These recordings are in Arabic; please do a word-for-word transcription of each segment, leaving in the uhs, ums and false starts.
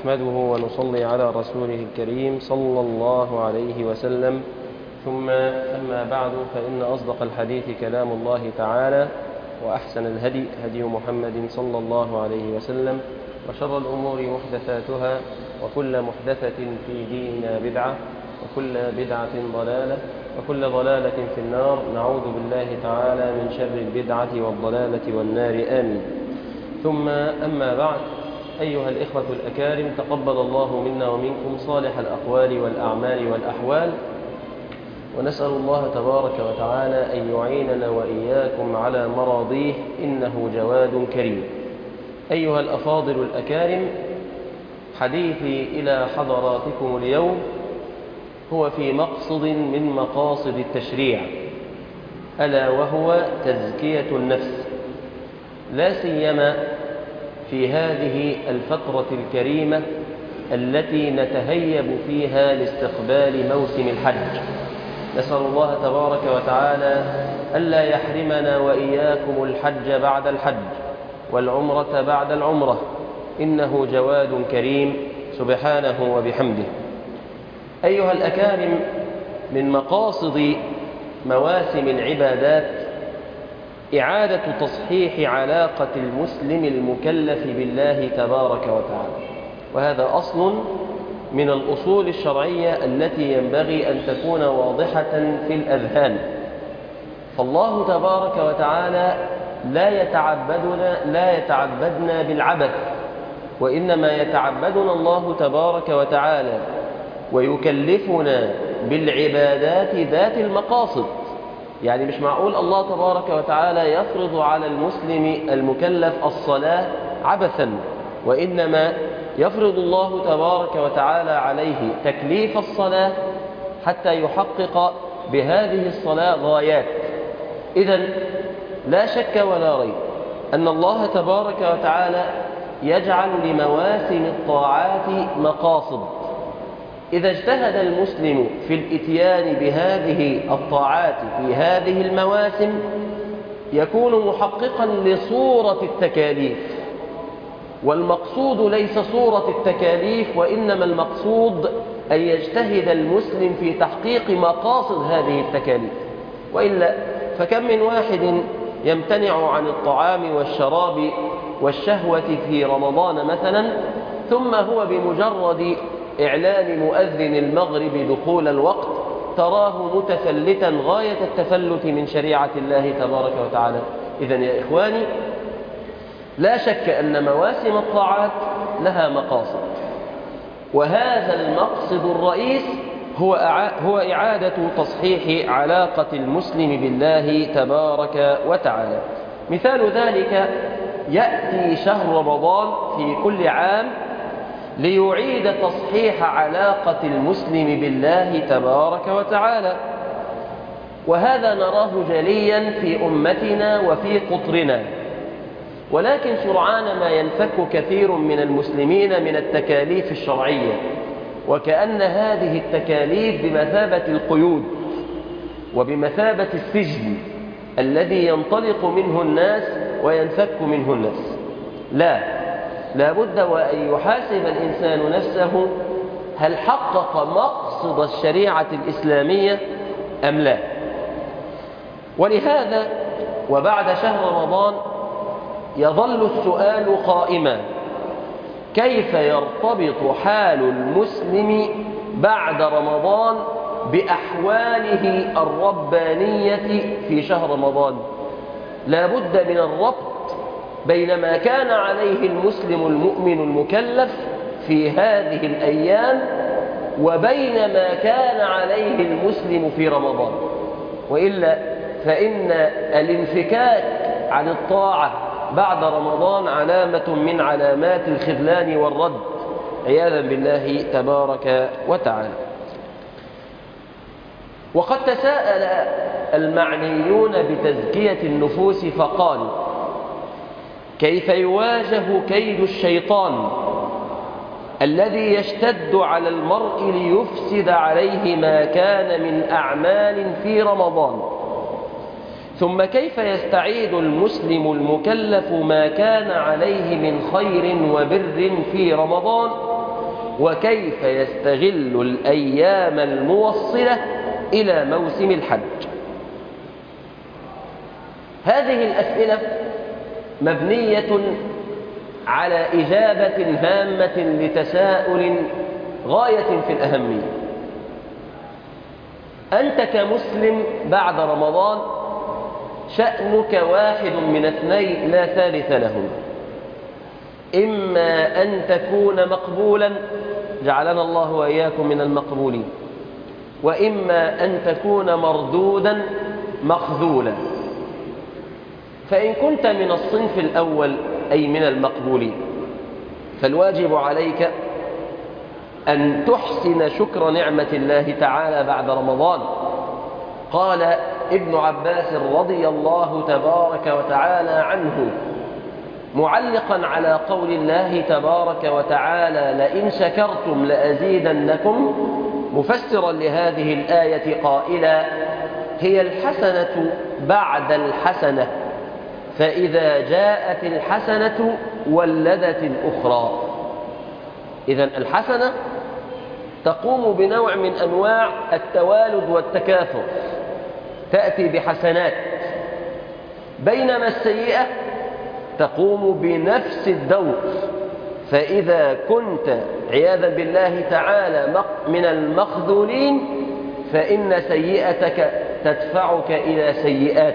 نحمده ونصلي على رسوله الكريم صلى الله عليه وسلم، ثم أما بعد، فإن أصدق الحديث كلام الله تعالى، وأحسن الهدي هدي محمد صلى الله عليه وسلم، وشر الأمور محدثاتها، وكل محدثة في ديننا بدعة، وكل بدعة ضلالة، وكل ضلالة في النار. نعوذ بالله تعالى من شر البدعة والضلالة والنار، آمين. ثم أما بعد، أيها الإخوة الأكارم، تقبل الله منا ومنكم صالح الأقوال والأعمال والأحوال، ونسأل الله تبارك وتعالى أن يعيننا وإياكم على مراضيه، إنه جواد كريم. أيها الأفاضل الأكارم، حديثي إلى حضراتكم اليوم هو في مقصد من مقاصد التشريع، ألا وهو تزكية النفس، لا سيما في هذه الفترة الكريمة التي نتهيب فيها لاستقبال موسم الحج. نسأل الله تبارك وتعالى ألا يحرمنا وإياكم الحج بعد الحج والعمرة بعد العمرة، إنه جواد كريم سبحانه وبحمده. أيها الأكارم، من مقاصد مواسم العبادات إعادة تصحيح علاقة المسلم المكلف بالله تبارك وتعالى، وهذا أصل من الأصول الشرعية التي ينبغي أن تكون واضحة في الأذهان. فالله تبارك وتعالى لا يتعبدنا لا يتعبدنا بالعبث، وإنما يتعبدنا الله تبارك وتعالى ويكلفنا بالعبادات ذات المقاصد. يعني مش معقول الله تبارك وتعالى يفرض على المسلم المكلف الصلاة عبثا، وإنما يفرض الله تبارك وتعالى عليه تكليف الصلاة حتى يحقق بهذه الصلاة غايات. إذن لا شك ولا ريب أن الله تبارك وتعالى يجعل لمواسم الطاعات مقاصد. إذا اجتهد المسلم في الإتيان بهذه الطاعات في هذه المواسم يكون محققا لصورة التكاليف، والمقصود ليس صورة التكاليف، وإنما المقصود أن يجتهد المسلم في تحقيق مقاصد هذه التكاليف. وإلا فكم من واحد يمتنع عن الطعام والشراب والشهوة في رمضان مثلا، ثم هو بمجرد إعلان مؤذن المغرب دخول الوقت تراه متفلتا غاية التفلت من شريعة الله تبارك وتعالى. إذن يا إخواني، لا شك أن مواسم الطاعات لها مقاصد، وهذا المقصد الرئيس هو هو إعادة تصحيح علاقة المسلم بالله تبارك وتعالى. مثال ذلك يأتي شهر رمضان في كل عام ليعيد تصحيح علاقة المسلم بالله تبارك وتعالى، وهذا نراه جليا في أمتنا وفي قطرنا. ولكن سرعان ما ينفك كثير من المسلمين من التكاليف الشرعية، وكأن هذه التكاليف بمثابة القيود وبمثابة السجن الذي ينطلق منه الناس وينفك منه الناس. لا لا بد وأن يحاسب الإنسان نفسه، هل حقق مقصد الشريعة الإسلامية أم لا؟ ولهذا وبعد شهر رمضان يظل السؤال قائما: كيف يرتبط حال المسلم بعد رمضان بأحواله الربانية في شهر رمضان؟ لا بد من الربط بين ما كان عليه المسلم المؤمن المكلف في هذه الأيام وبين ما كان عليه المسلم في رمضان، وإلا فإن الانفكاك عن الطاعة بعد رمضان علامة من علامات الخذلان والرد عياذا بالله تبارك وتعالى. وقد تساءل المعنيون بتزكية النفوس فقالوا: كيف يواجه كيد الشيطان الذي يشتد على المرء ليفسد عليه ما كان من أعمال في رمضان؟ ثم كيف يستعيد المسلم المكلف ما كان عليه من خير وبر في رمضان وكيف يستغل الأيام الموصلة إلى موسم الحج. هذه الأسئلة مبنية على إجابة هامة لتساؤل غاية في الأهمية. أنت كمسلم بعد رمضان شأنك واحد من اثنين لا ثالث لهم: إما أن تكون مقبولا، جعلنا الله وإياكم من المقبولين، وإما أن تكون مردودا مخذولا. فإن كنت من الصنف الأول أي من المقبولين فالواجب عليك أن تحسن شكر نعمة الله تعالى بعد رمضان. قال ابن عباس رضي الله تبارك وتعالى عنه معلقا على قول الله تبارك وتعالى: لئن شكرتم لأزيدنكم، مفسرا لهذه الآية قائلا: هي الحسنة بعد الحسنة، فإذا جاءت الحسنة ولدت الأخرى. إذن الحسنة تقوم بنوع من أنواع التوالد والتكاثر، تأتي بحسنات، بينما السيئة تقوم بنفس الدور. فإذا كنت عياذا بالله تعالى من المخذولين فإن سيئتك تدفعك إلى سيئات.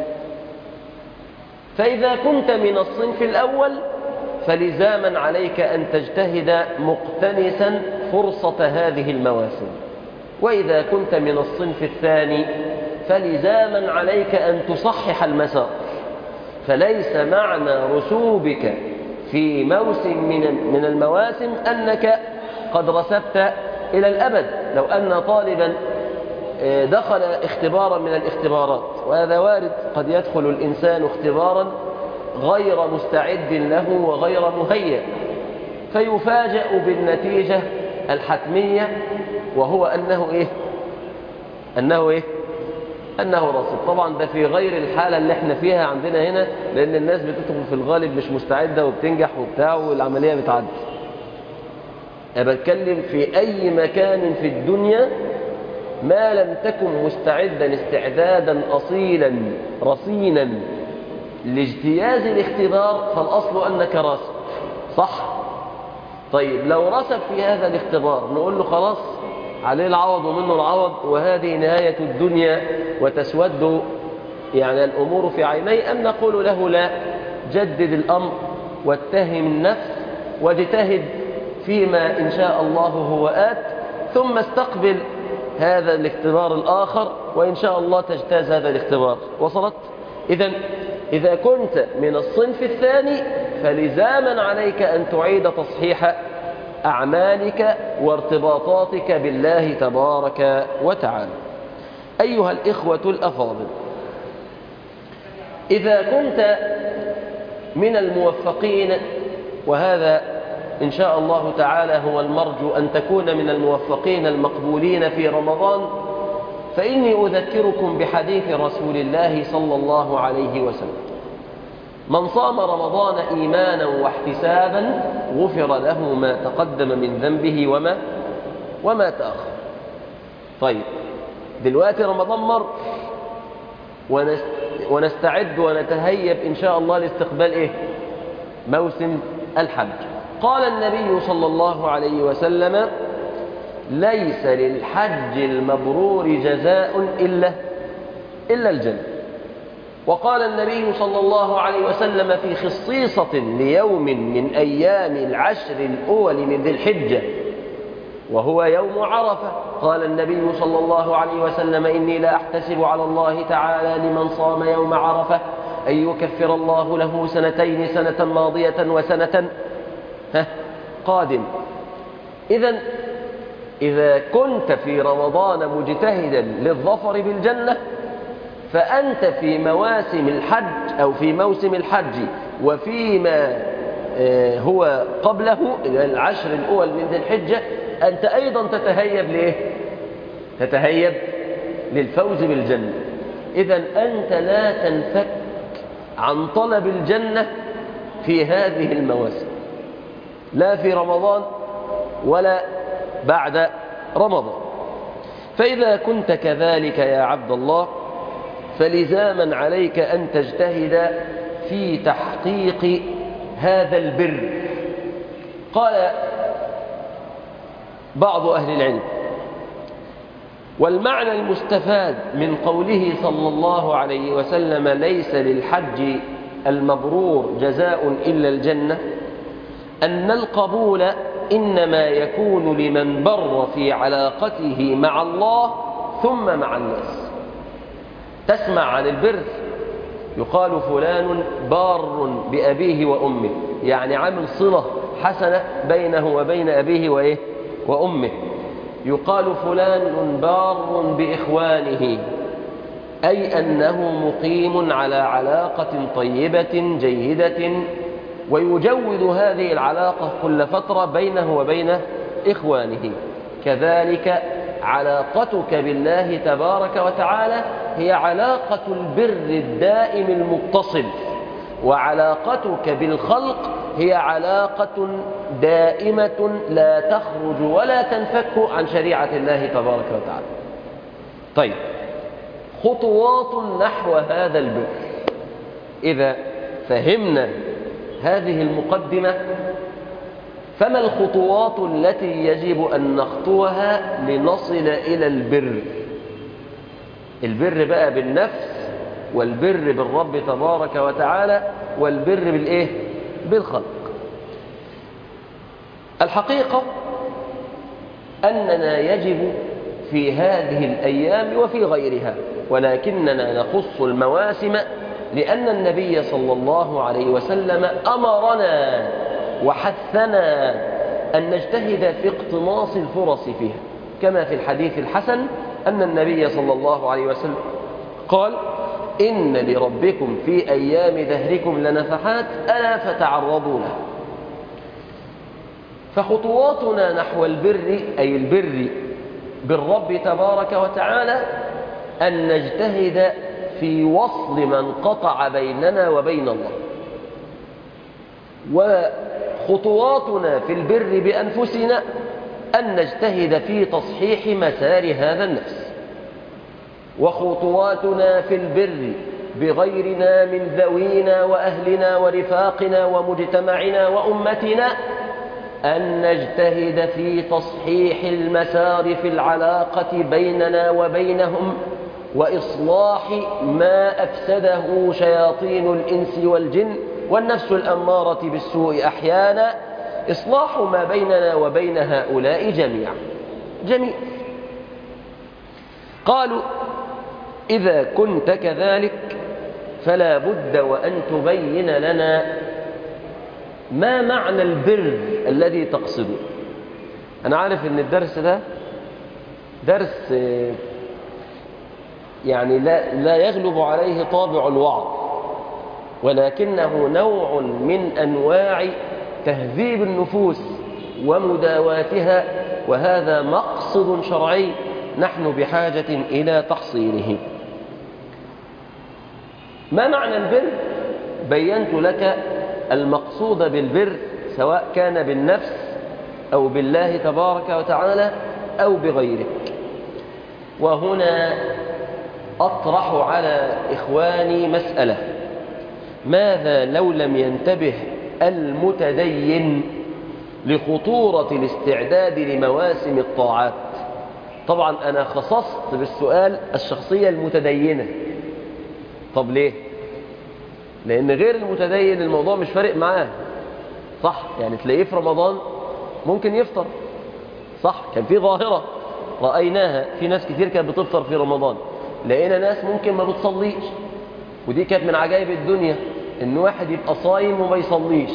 فإذا كنت من الصنف الأول فلزاما عليك أن تجتهد مقتنسا فرصة هذه المواسم، وإذا كنت من الصنف الثاني فلزاما عليك أن تصحح المسار. فليس معنى رسوبك في موسم من من المواسم أنك قد رسبت إلى الأبد. لو أن طالبا دخل اختبارا من الاختبارات، وهذا وارد، قد يدخل الإنسان اختبارا غير مستعد له وغير مهيأ، فيفاجأ بالنتيجة الحتمية، وهو أنه إيه؟ أنه إيه؟ أنه رصد. طبعا ده في غير الحالة اللي احنا فيها عندنا هنا، لأن الناس بتدخل في الغالب مش مستعدة وبتنجح وبتاع والعملية بتعدي. أنا بتكلم في أي مكان في الدنيا ما لم تكن مستعدا استعدادا أصيلا رصينا لاجتياز الاختبار فالأصل أنك راسب، صح؟ طيب لو رسب في هذا الاختبار نقول له خلاص عليه العوض ومنه العوض، وهذه نهاية الدنيا وتسود يعني الأمور في عيني، أم نقول له لا، جدد الأمر واتهم النفس واجتهد فيما إن شاء الله هو آت، ثم استقبل هذا الاختبار الآخر وإن شاء الله تجتاز هذا الاختبار. وصلت؟ إذن إذا كنت من الصنف الثاني فلزاما عليك أن تعيد تصحيح أعمالك وارتباطاتك بالله تبارك وتعالى. أيها الإخوة الأفاضل، إذا كنت من الموفقين، وهذا إن شاء الله تعالى هو المرجو أن تكون من الموفقين المقبولين في رمضان، فإني أذكركم بحديث رسول الله صلى الله عليه وسلم: من صام رمضان إيمانا واحتسابا غفر له ما تقدم من ذنبه وما وما تأخر. طيب دلوقتي رمضان مر ونستعد ونتهيب إن شاء الله لاستقبال إيه؟ موسم الحج. قال النبي صلى الله عليه وسلم: ليس للحج المبرور جزاء إلا إلا الجنة. وقال النبي صلى الله عليه وسلم في خصيصة ليوم من أيام العشر الأول من ذي الحجة وهو يوم عرفة، قال النبي صلى الله عليه وسلم: إني لا أحتسب على الله تعالى لمن صام يوم عرفة أن يكفر الله له سنتين، سنة ماضية وسنة قادم. إذن إذا كنت في رمضان مجتهدا للظفر بالجنة فأنت في مواسم الحج أو في موسم الحج وفيما هو قبله العشر الأول من ذي الحجة أنت أيضا تتهيب ليه؟ تتهيب للفوز بالجنة. إذن أنت لا تنفك عن طلب الجنة في هذه المواسم، لا في رمضان ولا بعد رمضان. فإذا كنت كذلك يا عبد الله فلزاما عليك أن تجتهد في تحقيق هذا البر. قال بعض أهل العلم: والمعنى المستفاد من قوله صلى الله عليه وسلم ليس للحج المبرور جزاء إلا الجنة، أن القبول إنما يكون لمن بر في علاقته مع الله ثم مع الناس. تسمع عن البر يقال فلان بار بأبيه وأمه، يعني عامل صلة حسنة بينه وبين أبيه وإيه وأمه. يقال فلان بار بإخوانه، أي أنه مقيم على علاقة طيبة جيدة ويجود هذه العلاقة كل فترة بينه وبين إخوانه. كذلك علاقتك بالله تبارك وتعالى هي علاقة البر الدائم المتصل، وعلاقتك بالخلق هي علاقة دائمة لا تخرج ولا تنفك عن شريعة الله تبارك وتعالى. طيب، خطوات نحو هذا البر. إذا فهمنا هذه المقدمة فما الخطوات التي يجب أن نخطوها لنصل إلى البر؟ البر بقى بالنفس، والبر بالرب تبارك وتعالى، والبر بالإيه؟ بالخلق. الحقيقة أننا يجب في هذه الأيام وفي غيرها، ولكننا نخص المواسم لأن النبي صلى الله عليه وسلم أمرنا وحثنا أن نجتهد في اقتناص الفرص فيها، كما في الحديث الحسن أن النبي صلى الله عليه وسلم قال: إن لربكم في أيام دهركم لنفحات ألا فتعرضوا له. فخطواتنا نحو البر، أي البر بالرب تبارك وتعالى، أن نجتهد في وصل من قطع بيننا وبين الله. وخطواتنا في البر بأنفسنا أن نجتهد في تصحيح مسار هذا النفس. وخطواتنا في البر بغيرنا من ذوينا وأهلنا ورفاقنا ومجتمعنا وأمتنا أن نجتهد في تصحيح المسار في العلاقة بيننا وبينهم، وإصلاح ما أفسده شياطين الإنس والجن والنفس الأمارة بالسوء أحيانا، إصلاح ما بيننا وبين هؤلاء جميعا. جميل. قالوا: إذا كنت كذلك فلا بد وأن تبين لنا ما معنى البر الذي تقصده. أنا عارف أن الدرس ده درس يعني لا, لا يغلب عليه طابع الوعظ، ولكنه نوع من أنواع تهذيب النفوس ومداواتها، وهذا مقصد شرعي نحن بحاجة إلى تحصيله. ما معنى البر؟ بينت لك المقصود بالبر، سواء كان بالنفس أو بالله تبارك وتعالى أو بغيره. وهنا أطرح على إخواني مسألة: ماذا لو لم ينتبه المتدين لخطورة الاستعداد لمواسم الطاعات؟ طبعا أنا خصصت بالسؤال الشخصية المتدينة. طب ليه؟ لأن غير المتدين الموضوع مش فارق معاه، صح؟ يعني تلاقيه في رمضان ممكن يفطر، صح؟ كان في ظاهرة رأيناها، في ناس كتير كانت بتفطر في رمضان. لقينا ناس ممكن ما بتصليش، ودي كانت من عجائب الدنيا، إن واحد يبقى صايم وما يصليش.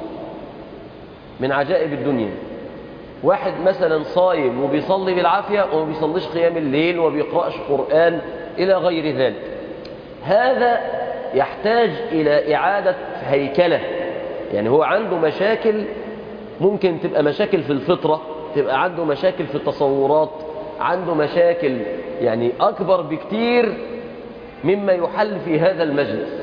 من عجائب الدنيا واحد مثلا صايم وبيصلي بالعافية وما بيصليش قيام الليل وما بيقرأش قرآن إلى غير ذلك. هذا يحتاج إلى إعادة هيكلة. يعني هو عنده مشاكل، ممكن تبقى مشاكل في الفطرة، تبقى عنده مشاكل في التصورات، عنده مشاكل يعني أكبر بكتير مما يحل في هذا المجلس.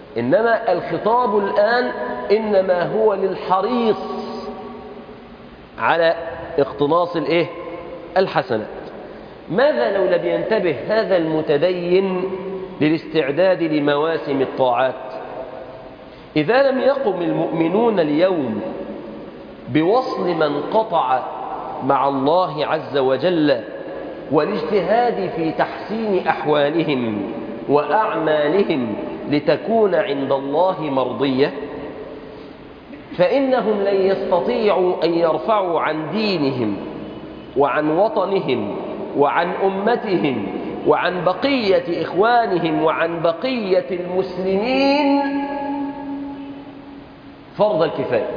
إنما الخطاب الآن إنما هو للحريص على اقتناص الايه الحسنات. ماذا لو لم ينتبه هذا المتدين للاستعداد لمواسم الطاعات؟ إذا لم يقم المؤمنون اليوم بوصل من قطع مع الله عز وجل والاجتهاد في تحسين أحوالهم وأعمالهم لتكون عند الله مرضية، فإنهم لن يستطيعوا أن يرفعوا عن دينهم وعن وطنهم وعن أمتهم وعن بقية إخوانهم وعن بقية المسلمين فرض الكفاية.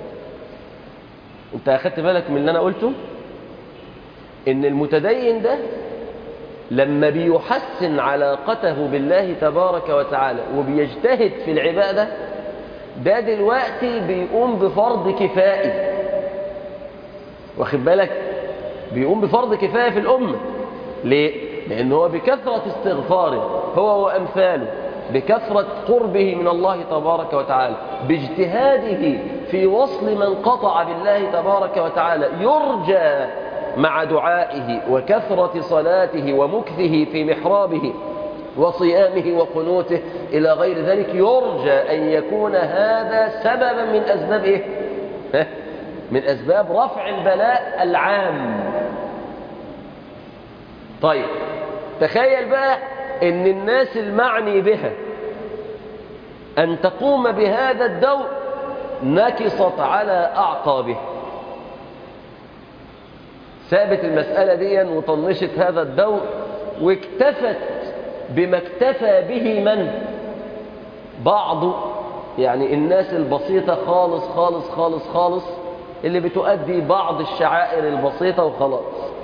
انت أخذت بالك من اللي أنا قلته؟ إن المتدين ده لما بيحسن علاقته بالله تبارك وتعالى وبيجتهد في العبادة، ده دلوقتي بيقوم بفرض كفائي. واخد بالك؟ بيقوم بفرض كفاية في الأمة. ليه؟ لأنه هو بكثرة استغفاره هو وأمثاله، بكثرة قربه من الله تبارك وتعالى، باجتهاده في وصل من قطع بالله تبارك وتعالى، يرجى مع دعائه وكثرة صلاته ومكثه في محرابه وصيامه وقنوته إلى غير ذلك، يرجى أن يكون هذا سببا من أسباب إيه؟ من أسباب رفع البلاء العام. طيب تخيل بقى أن الناس المعني بها أن تقوم بهذا الدور نكصت على أعقابها، سابت المسألة دي وطنشت هذا الدور واكتفت بما اكتفى به من بعض يعني الناس البسيطة خالص خالص خالص خالص اللي بتؤدي بعض الشعائر البسيطة وخلاص.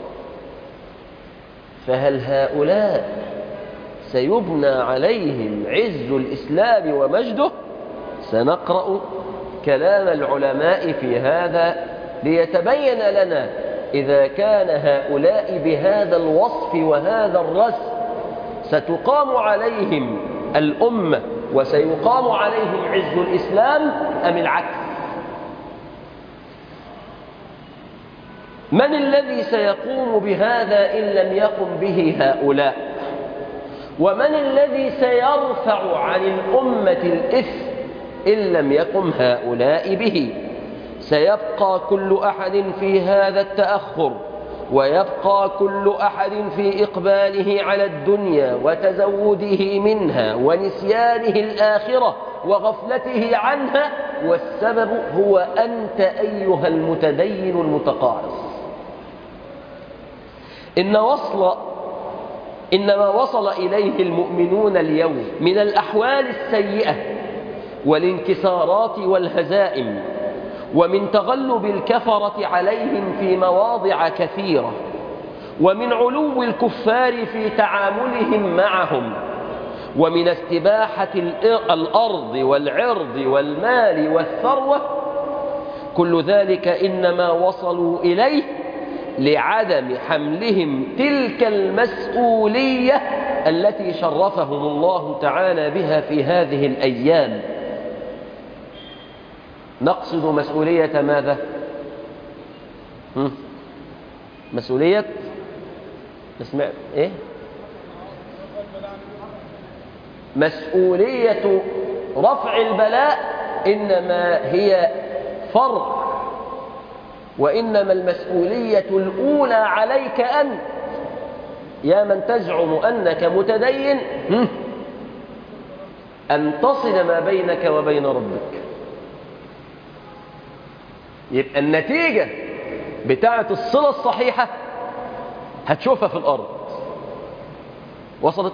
فهل هؤلاء سيبنى عليهم عز الإسلام ومجده؟ سنقرأ كلام العلماء في هذا ليتبين لنا إذا كان هؤلاء بهذا الوصف وهذا الرسم ستقام عليهم الأمة وسيقام عليهم عز الإسلام أم العكس. من الذي سيقوم بهذا إن لم يقم به هؤلاء؟ ومن الذي سيرفع عن الأمة الإثم إن لم يقم هؤلاء به؟ سيبقى كل أحد في هذا التأخر، ويبقى كل أحد في إقباله على الدنيا وتزوده منها ونسيانه الآخرة وغفلته عنها، والسبب هو أنت أيها المتدين المتقاعس. إن وصل إنما وصل إليه المؤمنون اليوم من الأحوال السيئة والانكسارات والهزائم ومن تغلب الكفرة عليهم في مواضع كثيرة ومن علو الكفار في تعاملهم معهم ومن استباحة الأرض والعرض والمال والثروة، كل ذلك إنما وصلوا إليه لعدم حملهم تلك المسؤولية التي شرفهم الله تعالى بها في هذه الأيام. نقصد مسؤولية ماذا؟ هم؟ مسؤولية اسمع إيه؟ مسؤولية رفع البلاء إنما هي فرع، وإنما المسؤولية الأولى عليك أنت يا من تزعم أنك متدين أن تصل ما بينك وبين ربك. يبقى النتيجة بتاعة الصلة الصحيحة هتشوفها في الأرض. وصلت؟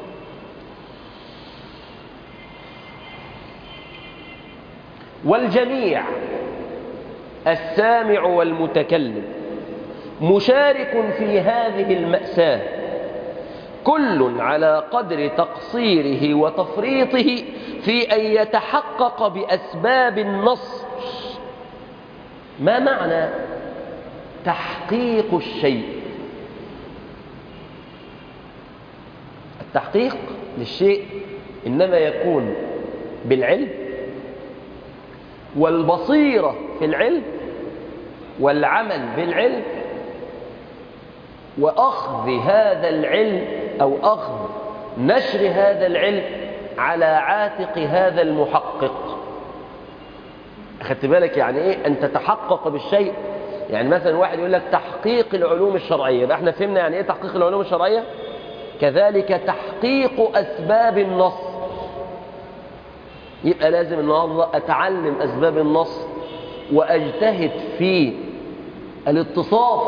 والجميع السامع والمتكلم مشارك في هذه المأساة، كل على قدر تقصيره وتفريطه في أن يتحقق بأسباب النصر. ما معنى تحقيق الشيء؟ التحقيق للشيء إنما يكون بالعلم والبصيرة في العلم والعمل بالعلم وأخذ هذا العلم أو أخذ نشر هذا العلم على عاتق هذا المحقق. أخذت بالك يعني إيه أن تتحقق بالشيء؟ يعني مثلا واحد يقول لك تحقيق العلوم الشرعية، ده احنا فهمنا يعني إيه تحقيق العلوم الشرعية. كذلك تحقيق أسباب النص، يبقى لازم النهارده أتعلم أسباب النص وأجتهد في الاتصاف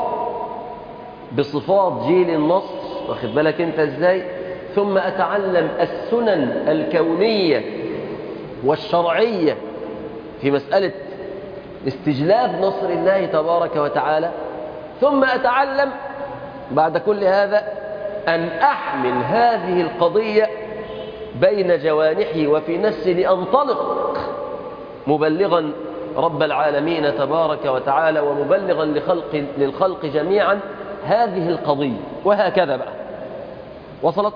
بصفات جيل النص، واخد بالك انت ازاي؟ ثم أتعلم السنن الكونية والشرعية في مسألة استجلاب نصر الله تبارك وتعالى. ثم أتعلم بعد كل هذا أن أحمل هذه القضية بين جوانحي وفي نفسي لأنطلق مبلغا رب العالمين تبارك وتعالى ومبلغا لخلق للخلق جميعا هذه القضية، وهكذا بقى. وصلت؟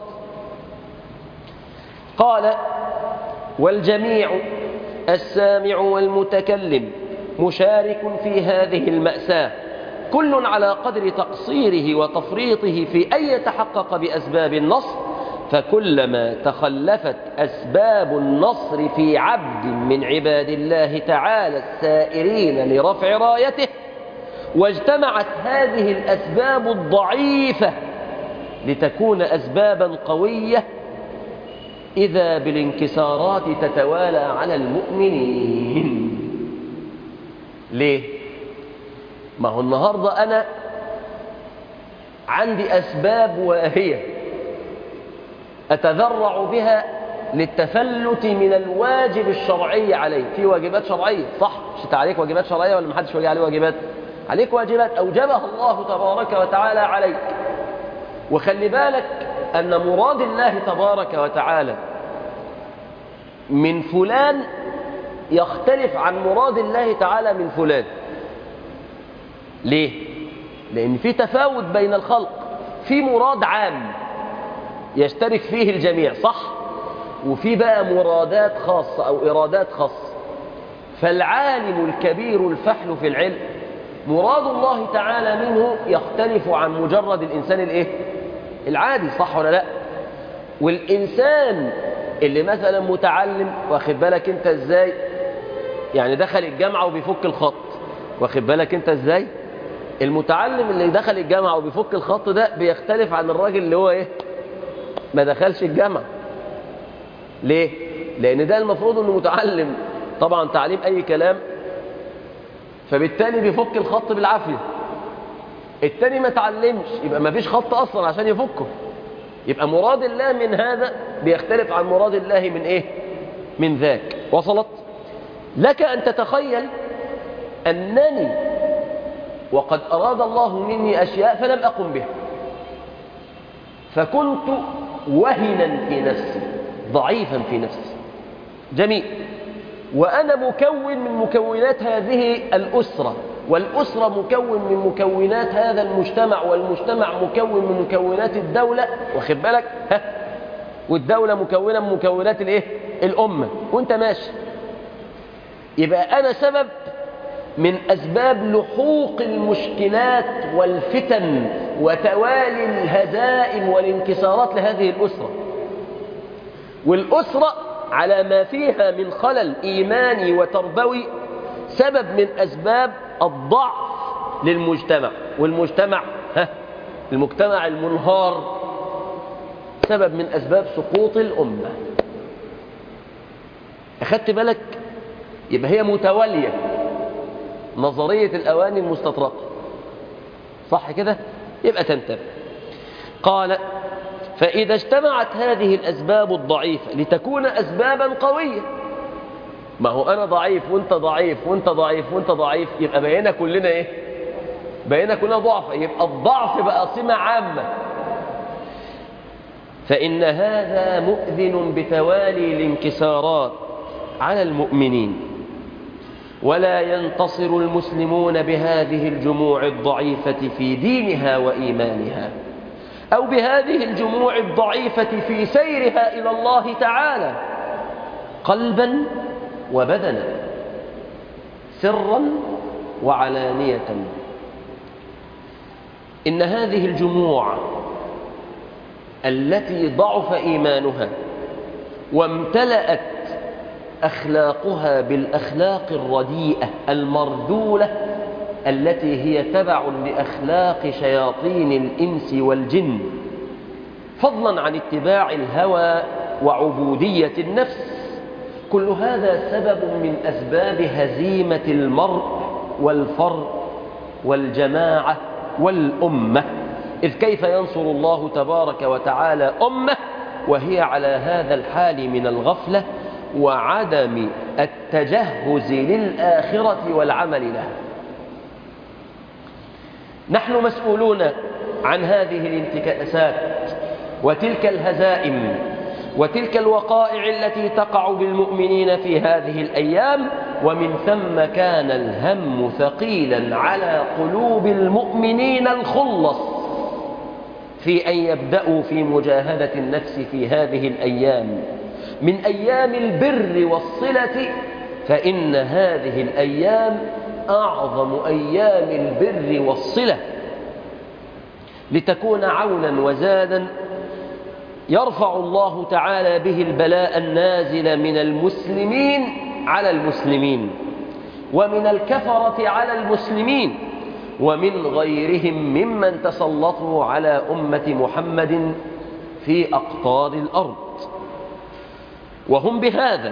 قال: والجميع السامع والمتكلم مشارك في هذه المأساة، كل على قدر تقصيره وتفريطه في أن يتحقق بأسباب النصر، فكلما تخلفت أسباب النصر في عبد من عباد الله تعالى السائرين لرفع رايته، واجتمعت هذه الأسباب الضعيفة لتكون أسبابا قوية، إذا بالانكسارات تتوالى على المؤمنين. ليه؟ ما هو النهاردة أنا عندي أسباب واهية أتذرع بها للتفلت من الواجب الشرعي علي. في واجبات شرعية صح؟ مش انت عليك واجبات شرعية ولا محدش واجب عليه واجبات؟ عليك واجبات أوجبها الله تبارك وتعالى عليك. وخلي بالك أن مراد الله تبارك وتعالى من فلان يختلف عن مراد الله تعالى من فلان. ليه؟ لأن في تفاوت بين الخلق، في مراد عام يشترك فيه الجميع صح؟ وفي بقى مرادات خاصة أو إرادات خاصة. فالعالم الكبير الفحل في العلم مراد الله تعالى منه يختلف عن مجرد الإنسان الإيه؟ العادي صح ولا لا؟ والإنسان اللي مثلا متعلم، واخد بالك انت ازاي؟ يعني دخل الجامعة وبيفك الخط، واخد بالك انت ازاي؟ المتعلم اللي دخل الجامعة وبيفك الخط ده بيختلف عن الراجل اللي هو ايه؟ ما دخلش الجامعة. ليه؟ لأن ده المفروض انه متعلم طبعا تعليم أي كلام، فبالتالي بيفك الخط بالعافية. التاني ما تعلمش، يبقى ما فيش خط أصلا عشان يفكه. يبقى مراد الله من هذا بيختلف عن مراد الله من ايه؟ من ذاك. وصلت؟ لك أن تتخيل أنني وقد أراد الله مني أشياء فلم أقم بها، فكنت وهنا في نفسي ضعيفا في نفسي. جميل. وأنا مكون من مكونات هذه الأسرة، والأسرة مكون من مكونات هذا المجتمع، والمجتمع مكون من مكونات الدولة، واخد بالك؟ ها؟ والدولة مكونة من مكونات الايه؟ الأمة. وانت ماشي، يبقى أنا سبب من أسباب لحوق المشكلات والفتن وتوالي الهزائم والانكسارات لهذه الأسرة. والأسرة على ما فيها من خلل إيماني وتربوي سبب من أسباب الضعف للمجتمع. والمجتمع ها المجتمع المنهار سبب من أسباب سقوط الأمة. أخدت بالك؟ يبقى هي متوالية، نظرية الأواني المستطرقة صح كده؟ يبقى تنتبه. قال: فإذا اجتمعت هذه الأسباب الضعيفة لتكون أسبابا قوية، ما هو أنا ضعيف وأنت ضعيف وأنت ضعيف وأنت ضعيف، يبقى بقينا كلنا إيه؟ بقينا كلنا ضعف. يبقى الضعف بقى سمة عامة. فإن هذا مؤذن بتوالي الانكسارات على المؤمنين، ولا ينتصر المسلمون بهذه الجموع الضعيفة في دينها وإيمانها، أو بهذه الجموع الضعيفة في سيرها إلى الله تعالى قلبا وبدنا، سرا وعلانية. إن هذه الجموع التي ضعف إيمانها وامتلأت أخلاقها بالأخلاق الرديئة المرذولة التي هي تبع لأخلاق شياطين الإنس والجن، فضلا عن اتباع الهوى وعبودية النفس، كل هذا سبب من أسباب هزيمة المرء والفرد والجماعة والأمة. إذ كيف ينصر الله تبارك وتعالى أمة وهي على هذا الحال من الغفلة وعدم التجهز للآخرة والعمل لها؟ نحن مسؤولون عن هذه الانتكاسات وتلك الهزائم وتلك الوقائع التي تقع بالمؤمنين في هذه الأيام، ومن ثم كان الهم ثقيلا على قلوب المؤمنين الخلص في أن يبدأوا في مجاهدة النفس في هذه الأيام من أيام البر والصلة، فإن هذه الأيام أعظم أيام البر والصلة، لتكون عونا وزادا يرفع الله تعالى به البلاء النازل من المسلمين على المسلمين، ومن الكفرة على المسلمين، ومن غيرهم ممن تسلطوا على أمة محمد في أقطار الأرض. وهم بهذا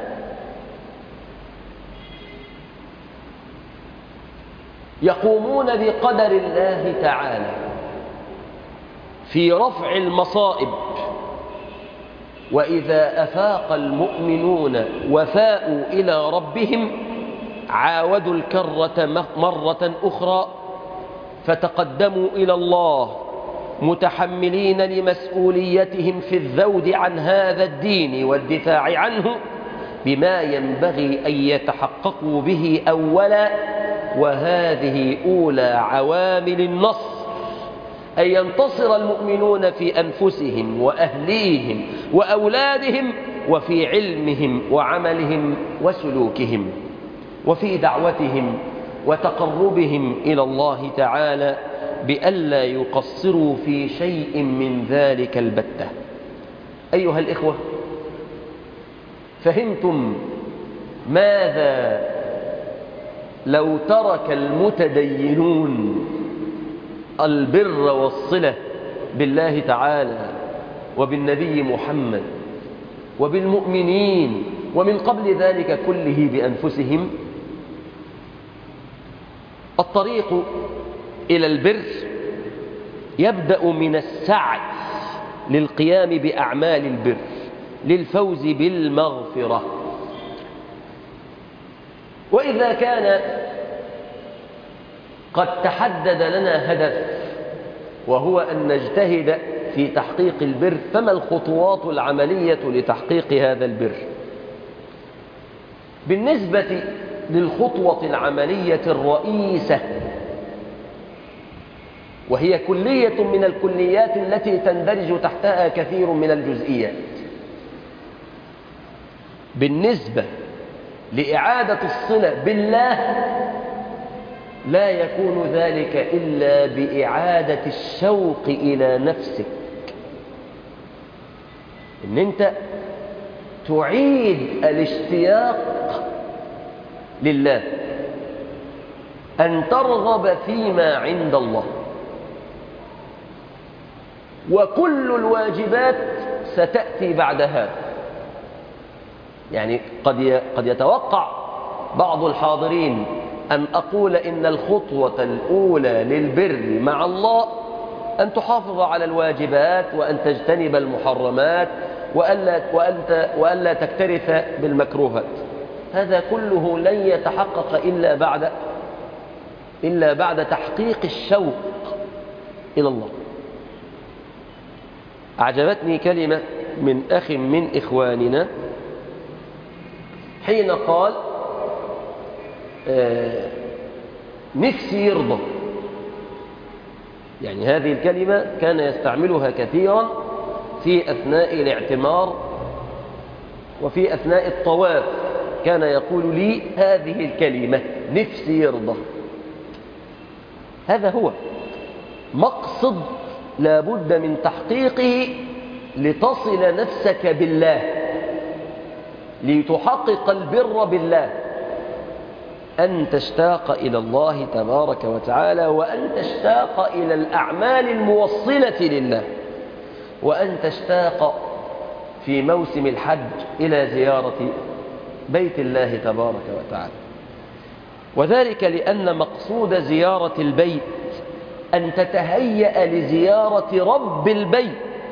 يقومون بقدر الله تعالى في رفع المصائب، وإذا أفاق المؤمنون وفاءوا إلى ربهم عاودوا الكرة مرة أخرى فتقدموا إلى الله متحملين لمسؤوليتهم في الذود عن هذا الدين والدفاع عنه بما ينبغي أن يتحققوا به أولا، وهذه أولى عوامل النصر، أن ينتصر المؤمنون في أنفسهم وأهليهم وأولادهم وفي علمهم وعملهم وسلوكهم وفي دعوتهم وتقربهم إلى الله تعالى بألا يقصروا في شيء من ذلك البتة. أيها الإخوة، فهمتم ماذا لو ترك المتدينون البر والصلة بالله تعالى وبالنبي محمد وبالمؤمنين ومن قبل ذلك كله بأنفسهم؟ الطريق إلى البر يبدأ من السعي للقيام بأعمال البر للفوز بالمغفرة. وإذا كان قد تحدد لنا هدف وهو أن نجتهد في تحقيق البر، فما الخطوات العملية لتحقيق هذا البر؟ بالنسبة للخطوة العملية الرئيسة، وهي كلية من الكليات التي تندرج تحتها كثير من الجزئيات، بالنسبة لإعادة الصلة بالله لا يكون ذلك إلا بإعادة الشوق إلى نفسك، إن أنت تعيد الاشتياق لله، أن ترغب فيما عند الله، وكل الواجبات ستأتي بعد هذا. يعني قد قد يتوقع بعض الحاضرين أن أقول إن الخطوة الأولى للبر مع الله أن تحافظ على الواجبات وأن تجتنب المحرمات وألا, وأنت وألا تكترث بالمكروهات. هذا كله لن يتحقق إلا بعد إلا بعد تحقيق الشوق إلى الله. أعجبتني كلمة من أخ من إخواننا حين قال آه نفسي يرضى. يعني هذه الكلمة كان يستعملها كثيرا في أثناء الاعتمار وفي أثناء الطواف، كان يقول لي هذه الكلمة نفسي يرضى. هذا هو مقصد لابد من تحقيقه لتصل نفسك بالله، لتحقق البر بالله، أن تشتاق إلى الله تبارك وتعالى، وأن تشتاق إلى الأعمال الموصلة لله، وأن تشتاق في موسم الحج إلى زيارة بيت الله تبارك وتعالى. وذلك لأن مقصود زيارة البيت أن تتهيأ لزيارة رب البيت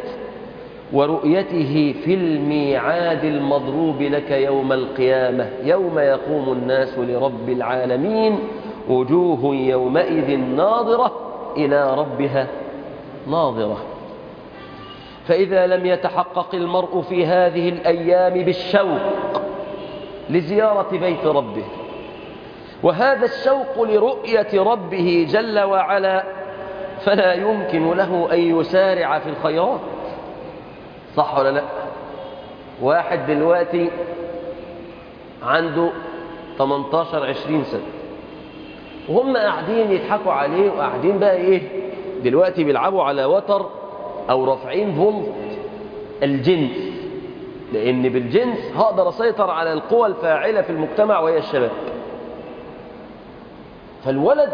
ورؤيته في الميعاد المضروب لك يوم القيامة، يوم يقوم الناس لرب العالمين، وجوه يومئذ ناظرة إلى ربها ناظرة. فإذا لم يتحقق المرء في هذه الأيام بالشوق لزيارة بيت ربه، وهذا الشوق لرؤية ربه جل وعلا، فلا يمكن له أن يسارع في الخيرات. صح ولا لا؟ واحد دلوقتي عنده ثمانية عشر عشرين سنة وهم قاعدين يضحكوا عليه، وقاعدين بقى ايه دلوقتي بيلعبوا على وتر او رافعين فولت الجنس، لان بالجنس هقدر اسيطر على القوى الفاعلة في المجتمع وهي الشباب. فالولد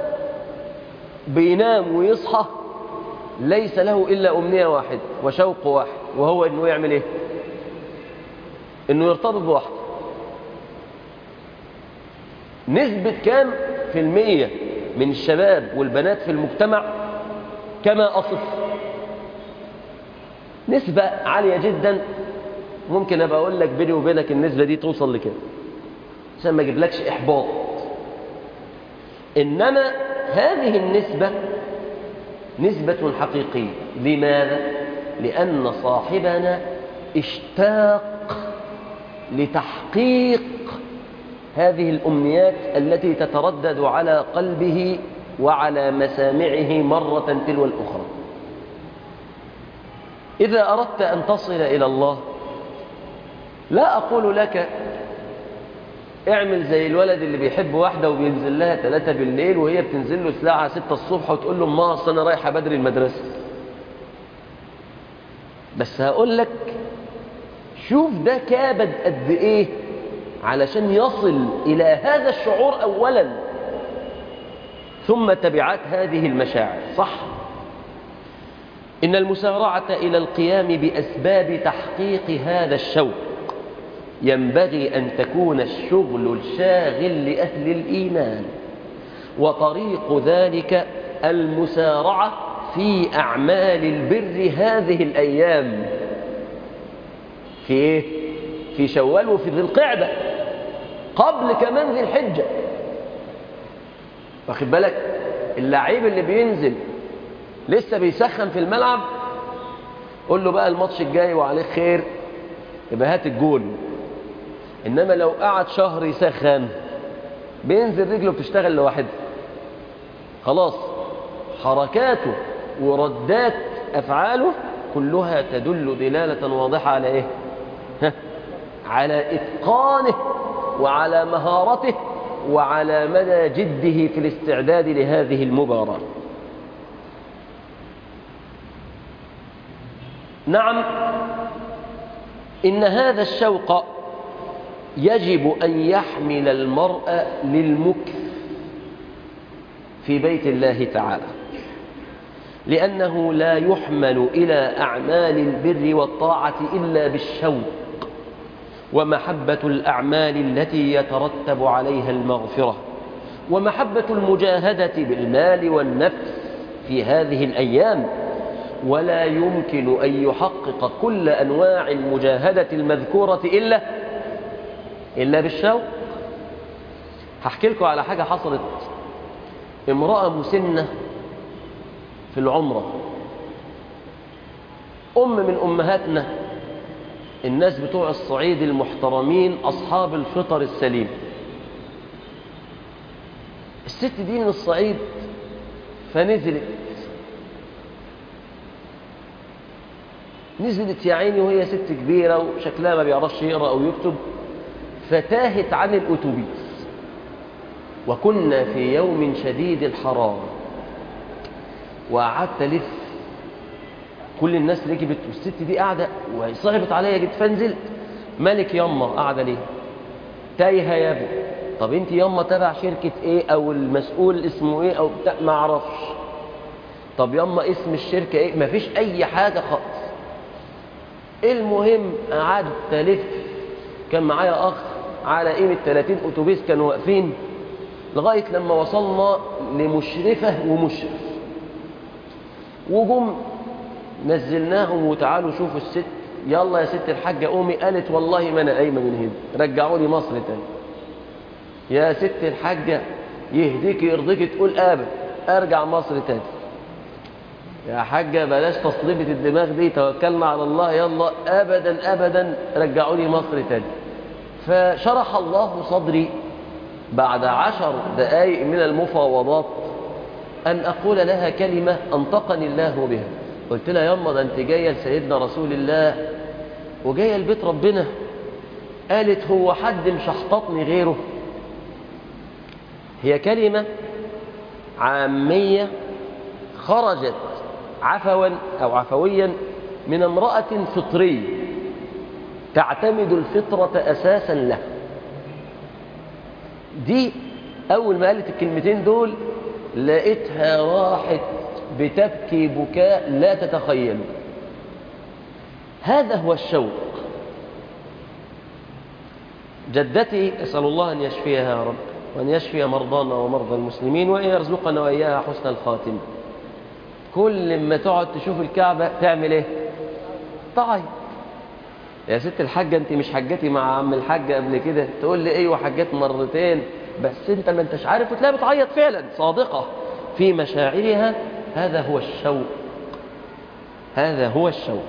بينام ويصحى ليس له إلا أمنية واحدة وشوق واحد، وهو إنه يعمل إيه؟ إنه يرتبط بواحدة. نسبة كام في المية من الشباب والبنات في المجتمع كما أصف؟ نسبة عالية جدا. ممكن أبقى أقول لك بيني وبينك النسبة دي توصل لكده عشان ما أجيبلكش إحباط. إنما هذه النسبة نسبة حقيقية. لماذا؟ لأن صاحبنا اشتاق لتحقيق هذه الأمنيات التي تتردد على قلبه وعلى مسامعه مرة تلو الأخرى. إذا أردت أن تصل إلى الله، لا أقول لك اعمل زي الولد اللي بيحب واحدة وبينزل لها ثلاثة بالليل وهي بتنزل له الساعة ستة الصبح وتقول له ما أصل أنا رايحة بدري المدرسة. بس هقول لك شوف ده كابد قد إيه علشان يصل إلى هذا الشعور أولا، ثم تبعات هذه المشاعر. صح؟ إن المسارعة إلى القيام بأسباب تحقيق هذا الشوق ينبغي أن تكون الشغل الشاغل لأهل الإيمان، وطريق ذلك المسارعة في أعمال البر هذه الأيام. في إيه؟ في شوال وفي ذي القعدة، قبل كمان ذي الحجة. واخد بالك؟ اللاعب اللي بينزل لسه بيسخن في الملعب، قول له بقى الماتش الجاي وعليه خير يبقى هات الجول. إنما لو قعد شهر يسخن بينزل رجله بتشتغل لوحدها، خلاص حركاته وردات أفعاله كلها تدل دلالة واضحة على إيه؟ على إتقانه وعلى مهارته وعلى مدى جده في الاستعداد لهذه المباراة. نعم، إن هذا الشوق يجب أن يحمل المرء للمكث في بيت الله تعالى، لأنه لا يحمل إلى أعمال البر والطاعة إلا بالشوق ومحبة الأعمال التي يترتب عليها المغفرة، ومحبة المجاهدة بالمال والنفس في هذه الأيام. ولا يمكن أن يحقق كل أنواع المجاهدة المذكورة إلا إلا بالشوق. هحكي لكم على حاجة حصلت. امرأة مسنة في العمرة، أم من أمهاتنا، الناس بتوع الصعيد المحترمين أصحاب الفطر السليم. الست دي من الصعيد، فنزلت نزلت يا عيني وهي ست كبيرة وشكلها ما بيعرفش يقرأ أو يكتب، فتاهت عن الأتوبيس. وكنا في يوم شديد الحرارة، وقعدت ألف، كل الناس ركبت والست دي قاعدة وصعبت عليا جدا، فنزلت. مالك يما قاعدة ليه؟ تايهة يا ابني. طب انت يما تبع شركة ايه، او المسؤول اسمه ايه، او بتاع ما اعرفش. طب يما اسم الشركة ايه؟ مفيش اي حاجة خالص. المهم قعدت ألف، كان معايا اخ على قيمة ثلاثين اتوبيس كانوا واقفين، لغاية لما وصلنا لمشرفة ومشرف، وجم نزلناهم وتعالوا شوفوا الست. يلا يا ست الحاجة قومي. قالت والله ما انا قايمة من هنا، رجعوا لي مصر تاني. يا ست الحاجة يهديك يرضيك تقول ابدا ارجع مصر تاني. يا حاجة بلاش تصليبة الدماغ دي، توكلنا على الله، يلا ابدا ابدا رجعوا لي مصر تاني. فشرح الله صدري بعد عشر دقائق من المفاوضات أن أقول لها كلمة أنطقني الله بها. قلت لها يما ده أنت جاية لسيدنا رسول الله وجاية لبيت ربنا. قالت هو حد مشحططني غيره؟ هي كلمة عامية خرجت عفوا أو عفويا من امرأة فطرية تعتمد الفطرة أساسا له. دي أول ما قالت الكلمتين دول لقيتها راحت بتبكي بكاء لا تتخيل. هذا هو الشوق. جدتي أسأل الله أن يشفيها يا رب، وأن يشفي مرضانا ومرضى المسلمين، وأن يرزقنا وإياها حسن الخاتمة. كل ما تقعد تشوف الكعبة تعمل إيه؟ تعيط. يا ست الحاجة أنت مش حجتي مع عم الحاجة قبل كده؟ تقول لي أيوة حجت مرتين، بس أنت ما أنتش عارف، وتلاقيها بتعيط فعلا صادقة في مشاعرها. هذا هو الشوق، هذا هو الشوق.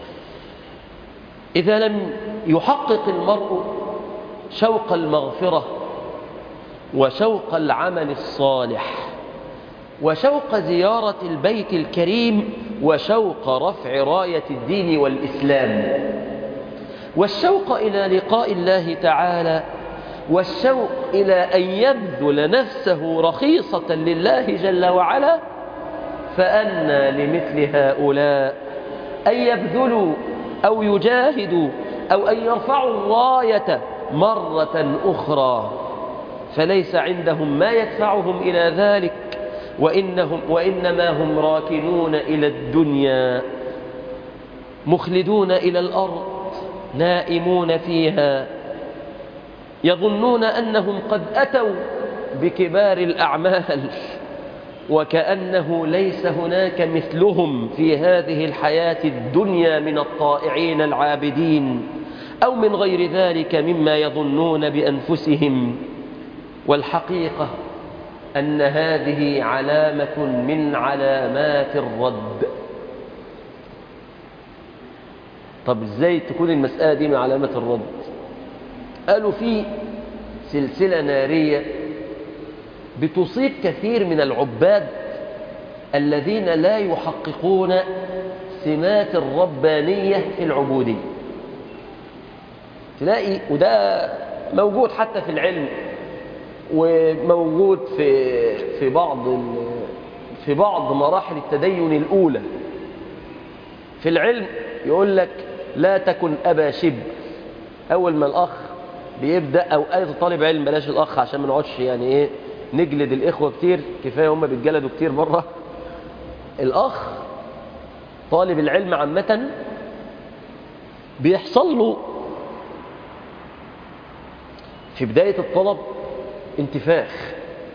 إذا لم يحقق المرء شوق المغفرة وشوق العمل الصالح وشوق زيارة البيت الكريم وشوق رفع راية الدين والإسلام والشوق إلى لقاء الله تعالى والشوق إلى أن يبذل نفسه رخيصة لله جل وعلا، فأنى لمثل هؤلاء أن يبذلوا أو يجاهدوا أو أن يرفعوا الراية مرة أخرى، فليس عندهم ما يدفعهم إلى ذلك، وإنهم وإنما هم راكنون إلى الدنيا مخلدون إلى الأرض نائمون فيها، يظنون أنهم قد أتوا بكبار الأعمال وكأنه ليس هناك مثلهم في هذه الحياة الدنيا من الطائعين العابدين أو من غير ذلك مما يظنون بأنفسهم. والحقيقة أن هذه علامة من علامات الرد. طب إزاي تكون المسألة دي من علامات الرد؟ قالوا في سلسلة نارية بتصيب كثير من العباد الذين لا يحققون سمات الربانية في العبودية. تلاقي وده موجود حتى في العلم، وموجود في في بعض في بعض مراحل التدين الأولى في العلم. يقول لك لا تكن أبا شبر. أول ما الأخ بيبدأ أو أي طالب علم، بلاش الأخ عشان ما نقعدش يعني إيه نجلد الإخوة كتير، كفاية هم بيتجلدوا كتير بره. الأخ طالب العلم عامة بيحصل له في بداية الطلب انتفاخ.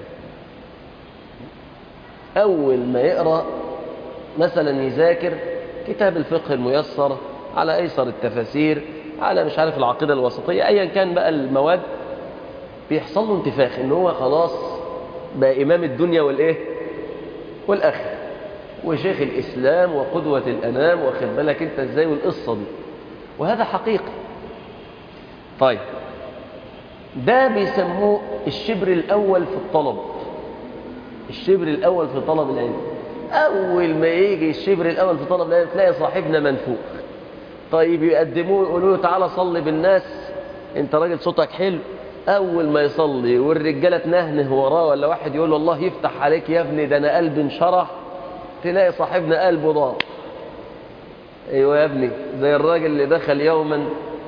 أول ما يقرأ مثلا يذاكر كتاب الفقه الميسر على أيسر التفاسير على مش عارف العقيدة الوسطية أيا كان بقى المواد، بيحصل له انتفاخ إن هو خلاص بقى إمام الدنيا والإيه والآخرة وشيخ الإسلام وقدوة الأنام، واخد بالك أنت إزاي والقصة دي، وهذا حقيقي. طيب ده بيسموه الشبر الأول في الطلب. الشبر الأول في طلب العلم، أول ما يجي الشبر الأول في طلب العلم تلاقي صاحبنا منفوخ. طيب يقدموه يقولوا له تعالى صلي بالناس، أنت راجل صوتك حلو، أول ما يصلي والرجالة تنهنه وراه ولا واحد يقول له الله يفتح عليك يا ابني ده أنا قلبي انشرح، تلاقي صاحبنا قلبه ضاع. أيوة يا ابني، زي الراجل اللي دخل يوما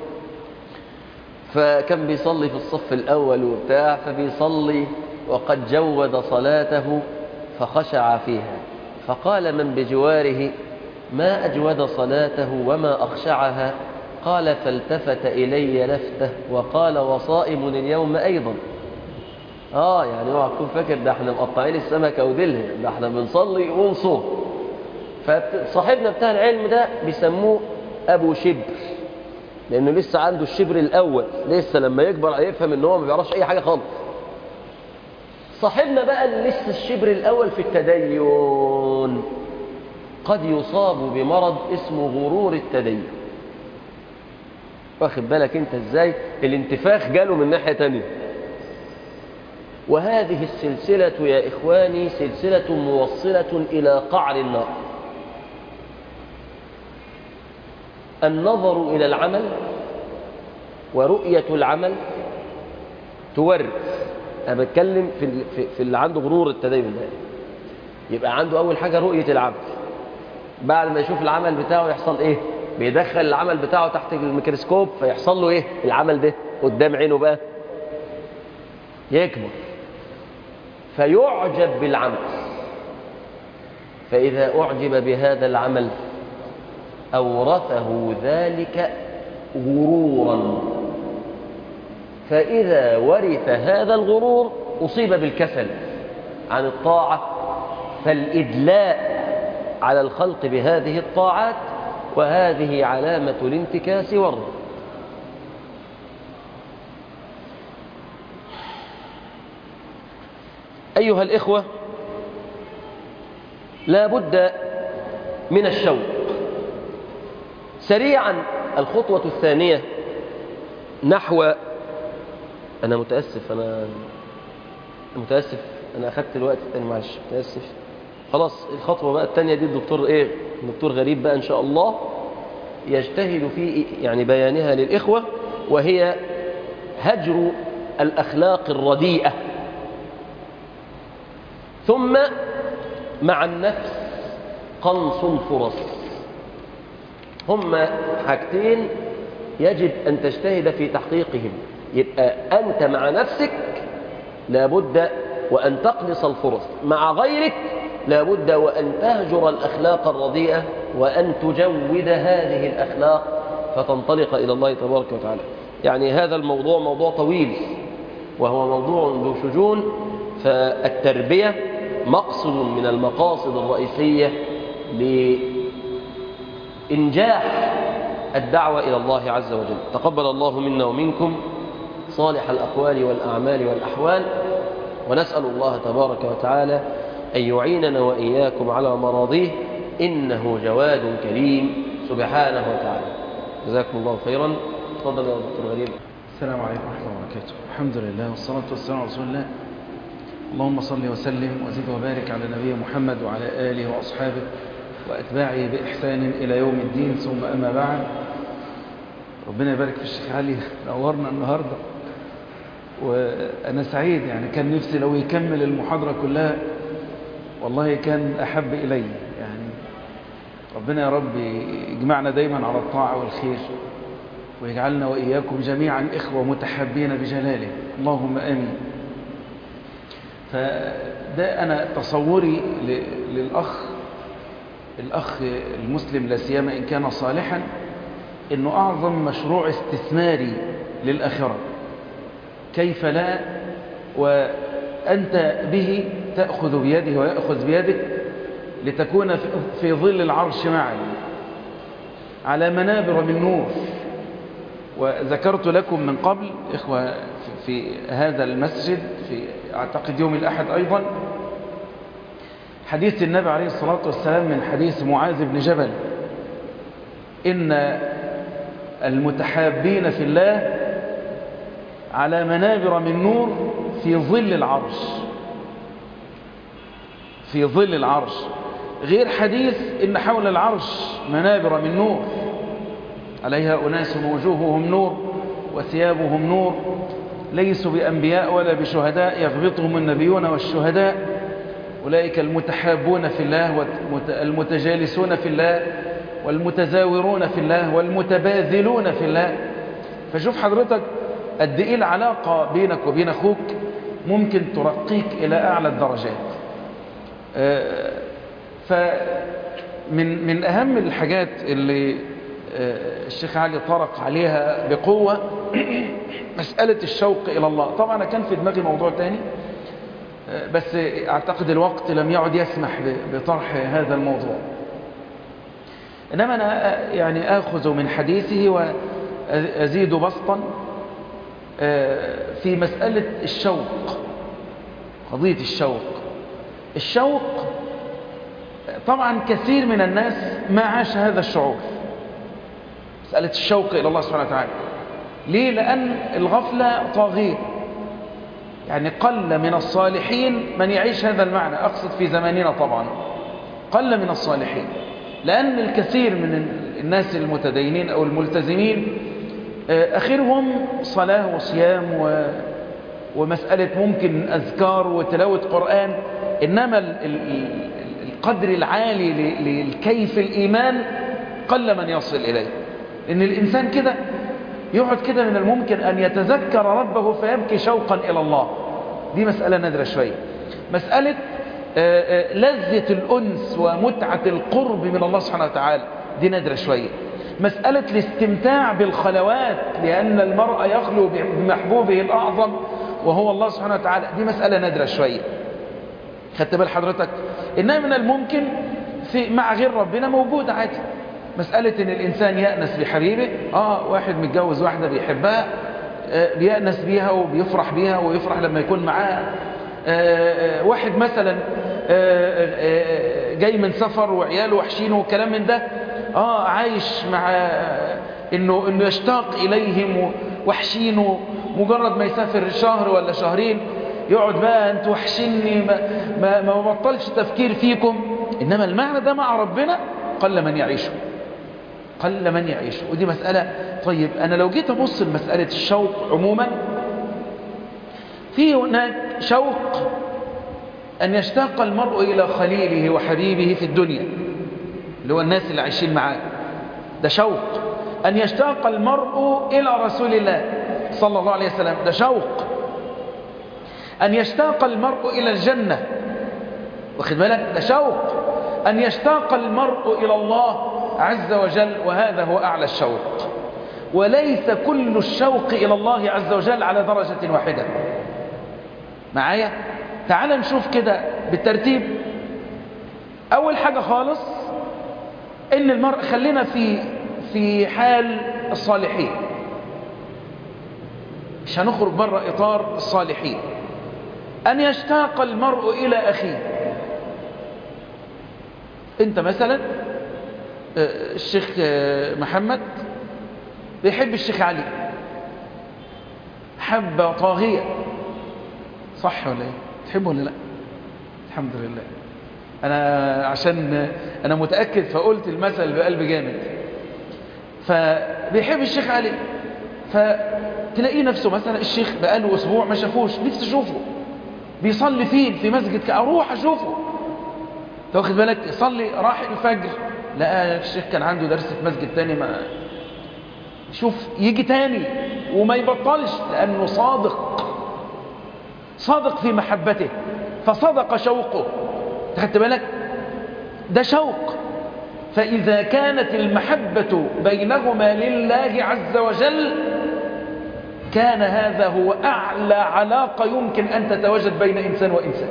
فكان بيصلي في الصف الأول وبتاع، فبيصلي وقد جود صلاته فخشع فيها، فقال من بجواره ما أجود صلاته وما أخشعها؟ قال فالتفت إلي لفته وقال وصائم اليوم أيضا. آه يعني اوعى تكون فاكر ده احنا مقطعين السمكة وديلها، ده احنا بنصلي ونصوم. فصاحبنا بتاع العلم ده بيسموه أبو شبر، لأنه لسه عنده الشبر الأول، لسه لما يكبر هيفهم إن هو ما بيعرفش أي حاجة خالص. صاحبنا بقى اللي لسه الشبر الأول في التدين قد يصاب بمرض اسمه غرور التدين. واخد بالك انت ازاي؟ الانتفاخ جاله من ناحية تانية. وهذه السلسلة يا إخواني سلسلة موصلة إلى قعر النار. النظر إلى العمل ورؤية العمل تورث. أنا بتكلم في في اللي عنده غرور التدين ده، يبقى عنده أول حاجة رؤية العمل. بعد ما يشوف العمل بتاعه يحصل إيه؟ بيدخل العمل بتاعه تحت الميكروسكوب، فيحصل له إيه؟ العمل ده قدام عينه بقى يكبر، فيعجب بالعمل. فإذا أعجب بهذا العمل أورثه ذلك غرورا، فإذا ورث هذا الغرور أصيب بالكسل عن الطاعة، فالإدلاء على الخلق بهذه الطاعات، وهذه علامة الانتكاس والرد. أيها الإخوة، لا بد من الشوق. سريعا الخطوة الثانية نحو، أنا متأسف أنا متأسف أنا أخذت الوقت الثاني، معلش متأسف. خلاص الخطوة بقى الثانية دي الدكتور إيه الدكتور غريب بقى إن شاء الله يجتهد في يعني بيانها للإخوة، وهي هجر الأخلاق الرديئة. ثم مع النفس قنص الفرص. هما حاجتين يجب أن تجتهد في تحقيقهم. يبقى أنت مع نفسك لابد وأن تقنص الفرص، مع غيرك لابد وأن تهجر الأخلاق الرديئة وأن تجود هذه الأخلاق فتنطلق إلى الله تبارك وتعالى. يعني هذا الموضوع موضوع طويل وهو موضوع ذو شجون، فالتربية مقصد من المقاصد الرئيسية لإنجاح الدعوة إلى الله عز وجل. تقبل الله منا ومنكم صالح الأقوال والأعمال والأحوال، ونسأل الله تبارك وتعالى أن يعيننا وإياكم على مراضيه، إنه جواد كريم سبحانه وتعالى. جزاكم الله خيرا. تفضل يا دكتور غريب. السلام عليكم ورحمة الله وبركاته. الحمد لله والصلاة والسلام على رسول الله. اللهم صل وسلم وزد وبارك على نبي محمد وعلى آله وأصحابه وأتباعه بإحسان إلى يوم الدين، ثم أما بعد. ربنا يبارك في الشيخ علي، نورنا النهاردة وأنا سعيد. يعني كان نفسي لو يكمل المحاضرة كلها، والله كان أحب إلي. يعني ربنا يا رب يجمعنا دايما على الطاعة والخير، ويجعلنا وإياكم جميعا إخوة متحابين بجلاله، اللهم آمين. فده أنا تصوري للأخ الأخ المسلم لا سيما إن كان صالحا، إنه أعظم مشروع استثماري للآخرة، كيف لا وأنت به تأخذ بيده ويأخذ بيدك لتكون في ظل العرش معا على منابر من نور. وذكرت لكم من قبل إخوة في هذا المسجد في أعتقد يوم الأحد أيضا حديث النبي عليه الصلاة والسلام من حديث معاذ بن جبل: إن المتحابين في الله على منابر من نور في ظل العرش، في ظل العرش. غير حديث إن حول العرش منابر من نور عليها أناس وجوههم نور وثيابهم نور ليسوا بأنبياء ولا بشهداء يغبطهم النبيون والشهداء أولئك المتحابون في الله والمتجالسون في الله والمتزاورون في الله والمتباذلون في الله. فشوف حضرتك قد إيه العلاقة بينك وبين أخوك ممكن ترقيك إلى أعلى الدرجات. فمن من أهم الحاجات اللي الشيخ علي طرق عليها بقوة مسألة الشوق إلى الله. طبعا أنا كان في دماغي موضوع تاني بس أعتقد الوقت لم يعد يسمح بطرح هذا الموضوع، إنما أنا يعني آخذ من حديثه وأزيد بسطا في مسألة الشوق، قضية الشوق. الشوق طبعا كثير من الناس ما عاش هذا الشعور، مسألة الشوق إلى الله سبحانه وتعالى. ليه؟ لأن الغفلة طاغية، يعني قل من الصالحين من يعيش هذا المعنى، أقصد في زماننا طبعا قل من الصالحين، لأن الكثير من الناس المتدينين أو الملتزمين آخرهم صلاة وصيام و... ومسألة ممكن أذكار وتلاوة قرآن، إنما ال... ال... القدر العالي ل... للكيف الإيمان قل من يصل إليه. إن الإنسان كده يقعد كده من الممكن أن يتذكر ربه فيبكي شوقا إلى الله، دي مسألة نادرة شوية. مسألة لذة الأنس ومتعة القرب من الله سبحانه وتعالى دي نادرة شوية. مسألة الاستمتاع بالخلوات لأن المرء يخلو بمحبوبه الأعظم وهو الله سبحانه وتعالى دي مسألة نادرة شوية. خدت بال حضرتك؟ إنها من الممكن في مع غير ربنا موجود عادي. مسألة إن الإنسان يأنس بحبيبه، آه واحد متجوز واحدة بيحبها، آه بيأنس بيها وبيفرح بيها ويفرح لما يكون معاها. آه آه واحد مثلا آه آه جاي من سفر وعياله وحشينه والكلام من ده، آه عايش مع آه إنه إنه يشتاق إليهم وحشينه، مجرد ما يسافر شهر ولا شهرين يقعد بقى أنتوا وحشيني، ما, ما, ما بطلش تفكير فيكم. إنما المعنى ده مع ربنا قل من يعيشه، قل من يعيش. ودي مسألة. طيب أنا لو جيت أبص لمسألة الشوق عموما، في هناك شوق أن يشتاق المرء إلى خليله وحبيبه في الدنيا اللي هو الناس اللي عايشين معاه، ده شوق. أن يشتاق المرء إلى رسول الله صلى الله عليه وسلم، ده شوق. أن يشتاق المرء إلى الجنة، واخد بالك، ده شوق. أن يشتاق المرء إلى الله عز وجل، وهذا هو أعلى الشوق. وليس كل الشوق إلى الله عز وجل على درجة واحدة. معايا؟ تعال نشوف كده بالترتيب. أول حاجة خالص إن المرء، خلينا في في حال الصالحين، مش هنخرج بره إطار الصالحين. أن يشتاق المرء إلى أخيه. أنت مثلا الشيخ محمد بيحب الشيخ علي حبة طاغية، صح ولا ايه؟ تحبه ولا لا؟ الحمد لله. انا عشان انا متأكد فقلت المثل بقلب جامد. فبيحب الشيخ علي، فتلاقيه نفسه مثلا الشيخ بقاله اسبوع ما شافوش، نفسي اشوفه بيصلي فين في مسجد، اروح اشوفه. تاخد بالك؟ يصلي، راح الفجر لقى الشيخ كان عنده درس في مسجد تاني، ما شوف يجي تاني وما يبطلش، لأنه صادق صادق في محبته، فصدق شوقه. تاخد بالك؟ ده شوق. فإذا كانت المحبة بينهما لله عز وجل كان هذا هو أعلى علاقة يمكن أن تتواجد بين إنسان وإنسان،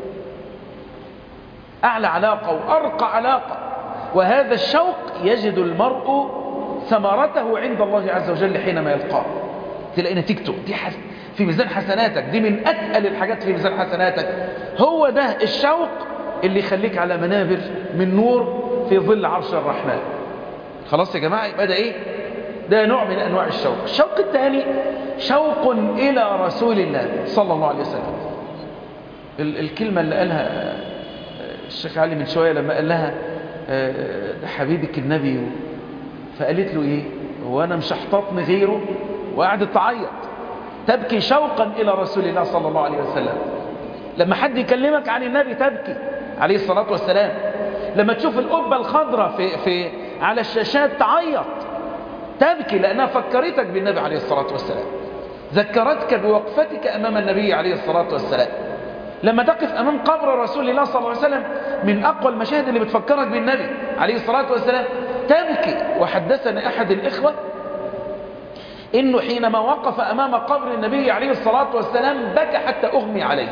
أعلى علاقة وأرقى علاقة. وهذا الشوق يجد المرء ثمرته عند الله عز وجل حينما يلقاه، تلاقي نتيجته دي حس... في ميزان حسناتك، دي من أتقل الحاجات في ميزان حسناتك. هو ده الشوق اللي يخليك على منابر من نور في ظل عرش الرحمن. خلاص يا جماعة، يبقى ده إيه؟ ده نوع من أنواع الشوق. الشوق الثاني شوق إلى رسول الله صلى الله عليه وسلم. ال... الكلمة اللي قالها الشيخ علي من شوية لما قال لها ده حبيبك النبي، فقالت له ايه؟ هو انا مش هحتطني غيره؟ وقعدت تعيط. تبكي شوقا إلى رسول الله صلى الله عليه وسلم. لما حد يكلمك عن النبي تبكي عليه الصلاة والسلام. لما تشوف القبة الخضراء في في على الشاشات تعيط تبكي، لأنها فكرتك بالنبي عليه الصلاة والسلام، ذكرتك بوقفتك أمام النبي عليه الصلاة والسلام. لما تقف أمام قبر رسول الله صلى الله عليه وسلم من أقوى المشاهد اللي بتفكرك بالنبي عليه الصلاة والسلام تبكي. وحدثنا أحد الإخوة إنه حينما وقف أمام قبر النبي عليه الصلاة والسلام بكى حتى أغمي عليه.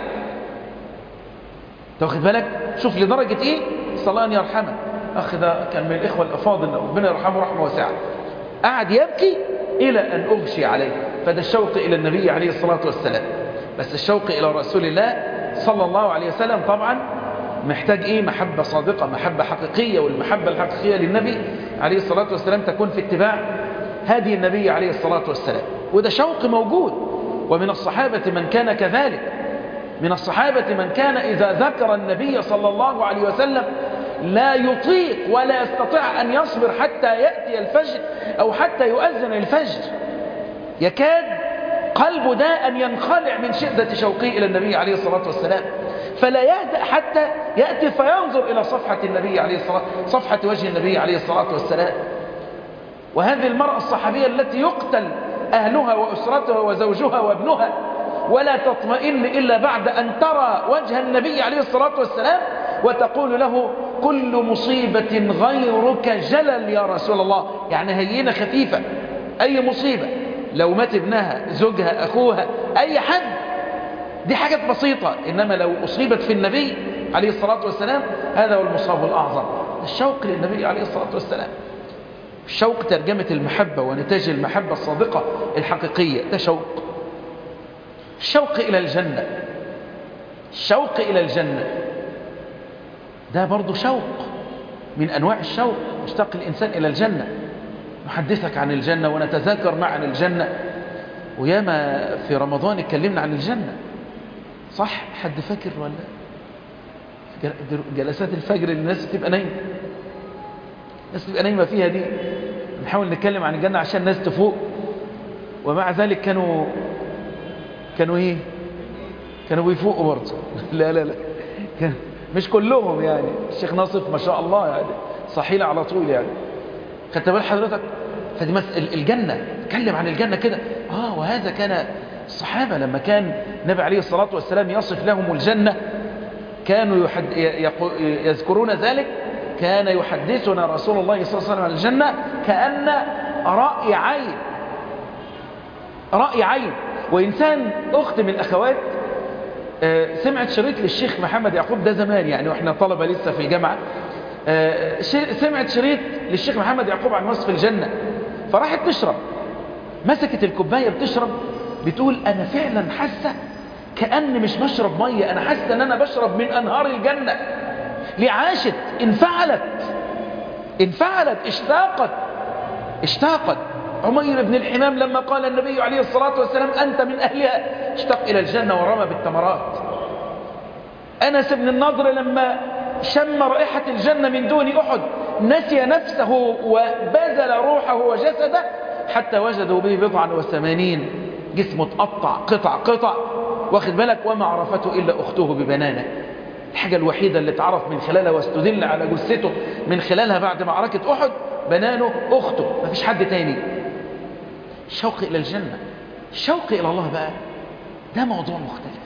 تاخد بالك؟ شوف لدرجة إيه؟ صلى الله أن يرحمه، أخ ده كان من الإخوة الأفاضل ربنا يرحمه رحمه واسعة، قعد يبكي إلى أن أغشي عليه. فده الشوق إلى النبي عليه الصلاة والسلام. بس الشوق إلى رسول الله صلى الله عليه وسلم طبعا محتاج إيه؟ محبة صادقة، محبة حقيقية. والمحبة الحقيقية للنبي عليه الصلاة والسلام تكون في اتباع هدي النبي عليه الصلاة والسلام. وده شوق موجود. ومن الصحابة من كان كذلك، من الصحابة من كان إذا ذكر النبي صلى الله عليه وسلم لا يطيق ولا يستطيع أن يصبر حتى يأتي الفجر أو حتى يؤذن الفجر، يكاد قلبه ده أن ينخلع من شدة شوقه إلى النبي عليه الصلاة والسلام، فلا يهدأ حتى يأتي فينظر إلى صفحة النبي عليه الصلاة صفحة وجه النبي عليه الصلاة والسلام. وهذه المرأة الصحابية التي يقتل أهلها وأسرتها وزوجها وابنها ولا تطمئن إلا بعد أن ترى وجه النبي عليه الصلاة والسلام وتقول له كل مصيبة غيرك جلل يا رسول الله. يعني هينة خفيفة، أي مصيبة لو مات ابنها زوجها أخوها أي حد دي حاجة بسيطة، إنما لو أصيبت في النبي عليه الصلاة والسلام هذا هو المصاب الأعظم. الشوق للنبي عليه الصلاة والسلام، الشوق ترجمة المحبة ونتاج المحبة الصادقة الحقيقية، ده شوق. الشوق إلى الجنة، الشوق إلى الجنة ده برضو شوق من أنواع الشوق. يشتاق الإنسان إلى الجنة، نحدثك عن الجنة ونتذاكر معا الجنة. وياما في رمضان اتكلمنا عن الجنة، صح؟ حد فاكر ولا جلسات الفجر اللي الناس تبقى نايمة، الناس تبقى نايمة فيها دي نحاول نتكلم عن الجنة عشان الناس تفوق. ومع ذلك كانوا كانوا ايه كانوا بيفوقوا برضه لا لا لا كان مش كلهم يعني. الشيخ ناصف ما شاء الله يعني صحيلة على طول يعني. خدت بال حضرتك؟ فدي مثل الجنة، اتكلم عن الجنة كده. اه وهذا كان الصحابة لما كان النبي عليه الصلاة والسلام يصف لهم الجنة كانوا يحد... يذكرون ذلك. كان يحدثنا رسول الله صلى الله عليه وسلم عن الجنة كأن رأي عين، رأي عين. وإنسان أخت من الأخوات سمعت شريط للشيخ محمد يعقوب، ده زمان يعني وإحنا طلبة لسه في الجامعة، سمعت شريط للشيخ محمد يعقوب عن وصف الجنة، فراحت تشرب، مسكت الكوباية بتشرب، بتقول أنا فعلا حاسة كأن مش بشرب مية، أنا حاسة أن أنا بشرب من أنهار الجنة. لعاشت، انفعلت انفعلت اشتاقت اشتاقت. عمير بن الحمام لما قال النبي عليه الصلاة والسلام أنت من أهلها اشتاق إلى الجنة ورمى بالتمرات. أنس بن النضر لما شم رائحة الجنة من دون أحد نسي نفسه وبذل روحه وجسده حتى وجدوا به بضعا وثمانين جسمه تقطع قطع قطع، واخد بالك، وما عرفته إلا أخته ببنانه. الحاجة الوحيدة اللي تعرف من خلالها واستدل على جثته من خلالها بعد معركة أحد بنانه أخته، ما فيش حد تاني. الشوق إلى الجنة، الشوق إلى الله بقى ده موضوع مختلف،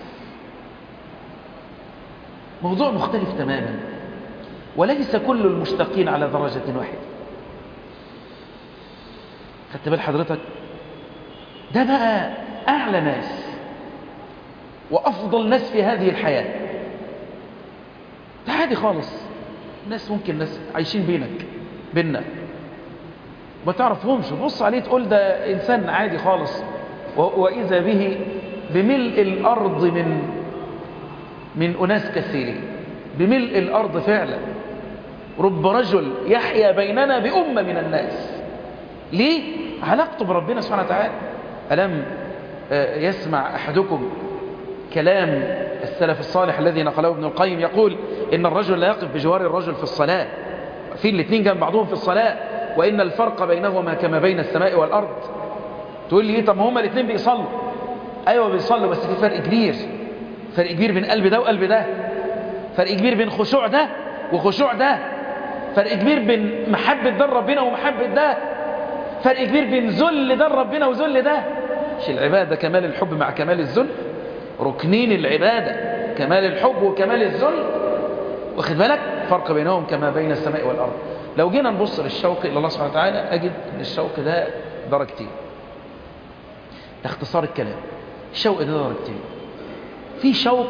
موضوع مختلف تماما، وليس كل المشتاقين على درجة واحدة. خدت بال حضرتك؟ ده بقى أعلى ناس وأفضل ناس في هذه الحياة. ده عادي خالص، ناس ممكن ناس عايشين بينك بيننا ما تعرفهمش، بص عليه تقول ده إنسان عادي خالص، وإذا به بملء الأرض من من أناس كثيرين، بملء الأرض فعلا. رب رجل يحيا بيننا بأمة من الناس. ليه؟ علاقته بربنا سبحانه وتعالى. ألم يسمع أحدكم كلام السلف الصالح الذي نقله ابن القيم يقول إن الرجل لا يقف بجوار الرجل في الصلاة، في الاثنين جنب بعضهم في الصلاة، وإن الفرق بينهما كما بين السماء والأرض. تقول لي إيه؟ طب هما الاثنين بيصلوا. أيوة بيصلوا، بس في فرق كبير، فرق كبير بين قلب ده وقلب ده، فرق كبير بين خشوع ده وخشوع ده، فرق كبير بين محبة ده ربنا ومحبة ده، فرق كبير بين ذل ده ربنا وذل ده. مش العبادة كمال الحب مع كمال الذل؟ ركنين العبادة كمال الحب وكمال الذل، واخد بالك؟ فرق بينهم كما بين السماء والأرض. لو جينا نبص للشوق إلى الله سبحانه وتعالى أجد أن الشوق ده درجتين. اختصار الكلام، الشوق ده درجتين. في شوق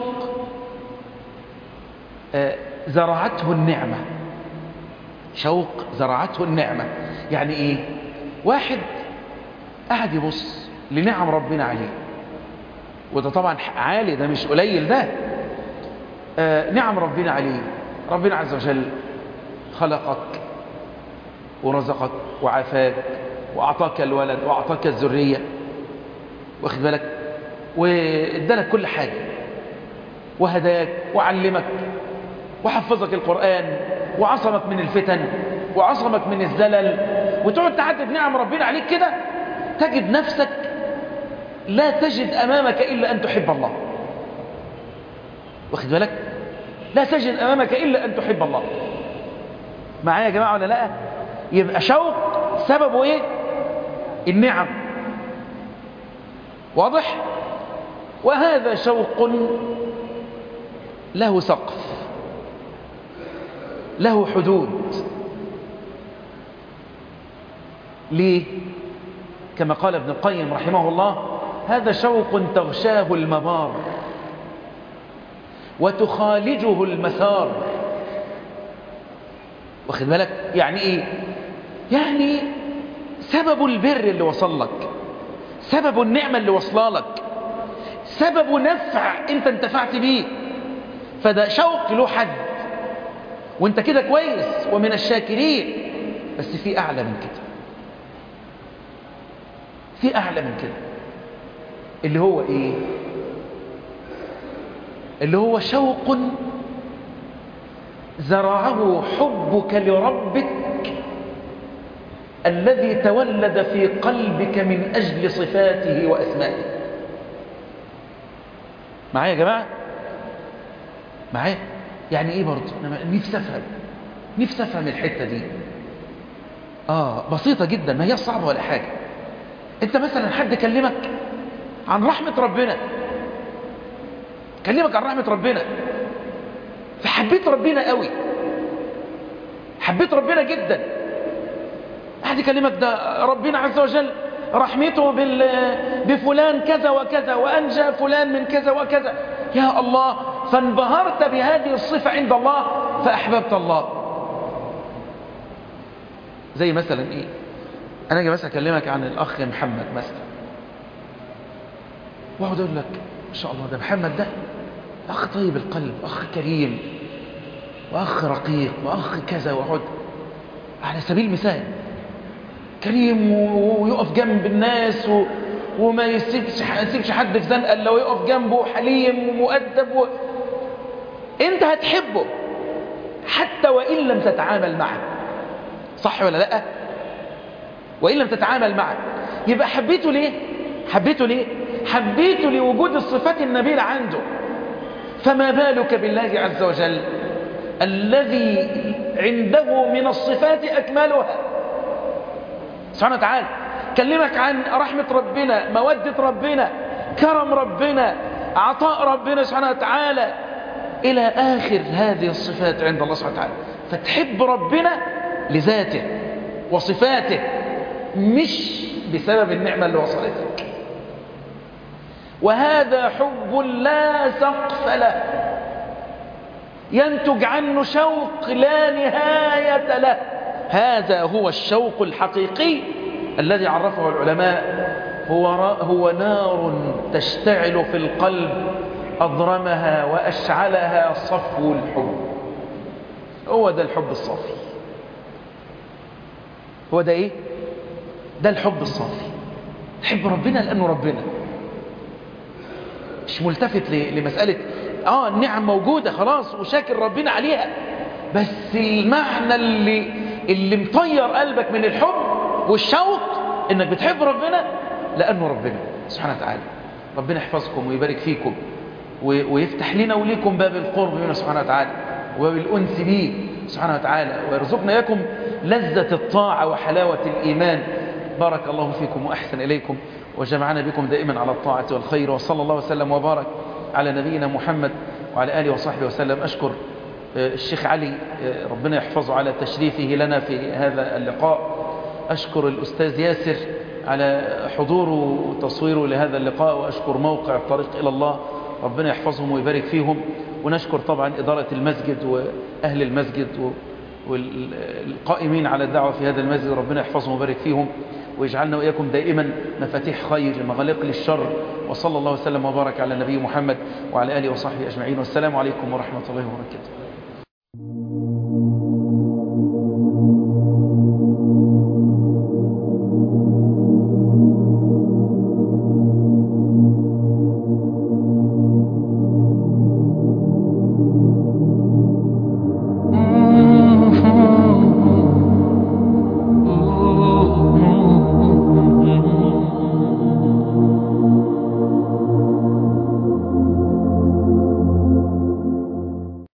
آه زرعته النعمة، شوق زرعته النعمة. يعني ايه؟ واحد قاعد يبص لنعم ربنا عليه، وده طبعا عالي، ده مش قليل ده. آه نعم ربنا عليه، ربنا عز وجل خلقك ورزقك وعافاك وأعطاك الولد وأعطاك الذرية، واخد بالك؟ وادالك كل حاجة، وهداك وعلمك وحفظك القرآن وعصمك من الفتن وعصمك من الزلل، وتقعد تعدد نعم ربنا عليك كده، تجد نفسك لا تجد أمامك إلا أن تحب الله. واخد بالك؟ لا تجد أمامك إلا أن تحب الله. معايا يا جماعة ولا لا؟ يبقى شوق سببه إيه؟ النعم. واضح؟ وهذا شوق له سقف، له حدود. ليه؟ كما قال ابن القيم رحمه الله: هذا شوق تغشاه المبار وتخالجه المثار. واخد بالك؟ يعني ايه؟ يعني سبب البر اللي وصل لك، سبب النعمة اللي وصل لك، سبب نفع انت انتفعت بيه، فده شوق له حد، وانت كده كويس ومن الشاكرين. بس في اعلى من كده، في اعلى من كده، اللي هو ايه؟ اللي هو شوق زرعه حبك لربك الذي تولد في قلبك من أجل صفاته وأسمائه. معايا يا جماعة؟ معايا؟ يعني ايه برضه؟ أنا نفسي أفهم، نفسي أفهم الحتة دي. آه بسيطة جدا، ما هي صعبة ولا حاجة. انت مثلا حد كلمك عن رحمة ربنا، كلمك عن رحمة ربنا، فحبيت ربنا قوي، حبيت ربنا جدا. أحد يكلمك ده ربنا عز وجل رحمته بفلان كذا وكذا، وأنجى فلان من كذا وكذا، يا الله، فانبهرت بهذه الصفة عند الله فأحببت الله. زي مثلا إيه؟ أنا أجي مثلا أكلمك عن الأخ محمد مثلا، وأقعد أقول لك ما شاء الله ده محمد ده أخ طيب القلب، أخ كريم، وأخ رقيق، وأخ كذا، وأقعد على سبيل المثال كريم ويقف جنب الناس و... وما يسيبش يسيبش حد في زنقه الا ويقف جنبه، حليم ومؤدب و... انت هتحبه حتى وان لم تتعامل معه، صح ولا لا؟ وان لم تتعامل معه يبقى حبيته ليه؟ حبيته ليه؟ حبيته لوجود الصفات النبيلة عنده. فما بالك بالله عز وجل الذي عنده من الصفات أكملها سبحانه وتعالى. كلمك عن رحمة ربنا، مودة ربنا، كرم ربنا، عطاء ربنا سبحانه وتعالى، إلى آخر هذه الصفات عند الله سبحانه وتعالى. فتحب ربنا لذاته وصفاته، مش بسبب النعمة اللي وصلتك. وهذا حب لا سقف له، ينتج عنه شوق لا نهاية له. هذا هو الشوق الحقيقي الذي عرفه العلماء، هو, هو نار تشتعل في القلب أضرمها وأشعلها صفو الحب. هو ده الحب الصافي. هو ده إيه؟ ده الحب الصافي. تحب ربنا لأنه ربنا، مش ملتفت لمسألة آه النعم موجودة خلاص وشاكر ربنا عليها، بس المعنى اللي اللي مطير قلبك من الحب والشوق إنك بتحب ربنا لأنه ربنا سبحانه وتعالى. ربنا يحفظكم ويبارك فيكم ويفتح لنا وليكم باب القرب منه سبحانه وتعالى وباب الأنس به سبحانه وتعالى، ويرزقنا إياكم لذة الطاعة وحلاوة الإيمان. بارك الله فيكم وأحسن إليكم وجمعنا بكم دائما على الطاعة والخير، وصلى الله وسلم وبارك على نبينا محمد وعلى آله وصحبه وسلم. أشكر الشيخ علي ربنا يحفظه على تشريفه لنا في هذا اللقاء. أشكر الأستاذ ياسر على حضوره وتصويره لهذا اللقاء، وأشكر موقع الطريق إلى الله ربنا يحفظهم ويبارك فيهم. ونشكر طبعا إدارة المسجد وأهل المسجد والقائمين على الدعوة في هذا المسجد، ربنا يحفظهم ويبارك فيهم ويجعلنا وإياكم دائما مفاتيح خير مغاليق للشر. وصلى الله وسلم وبارك على نبي محمد وعلى آله وصحبه أجمعين، والسلام عليكم ورحمة الله وبركاته.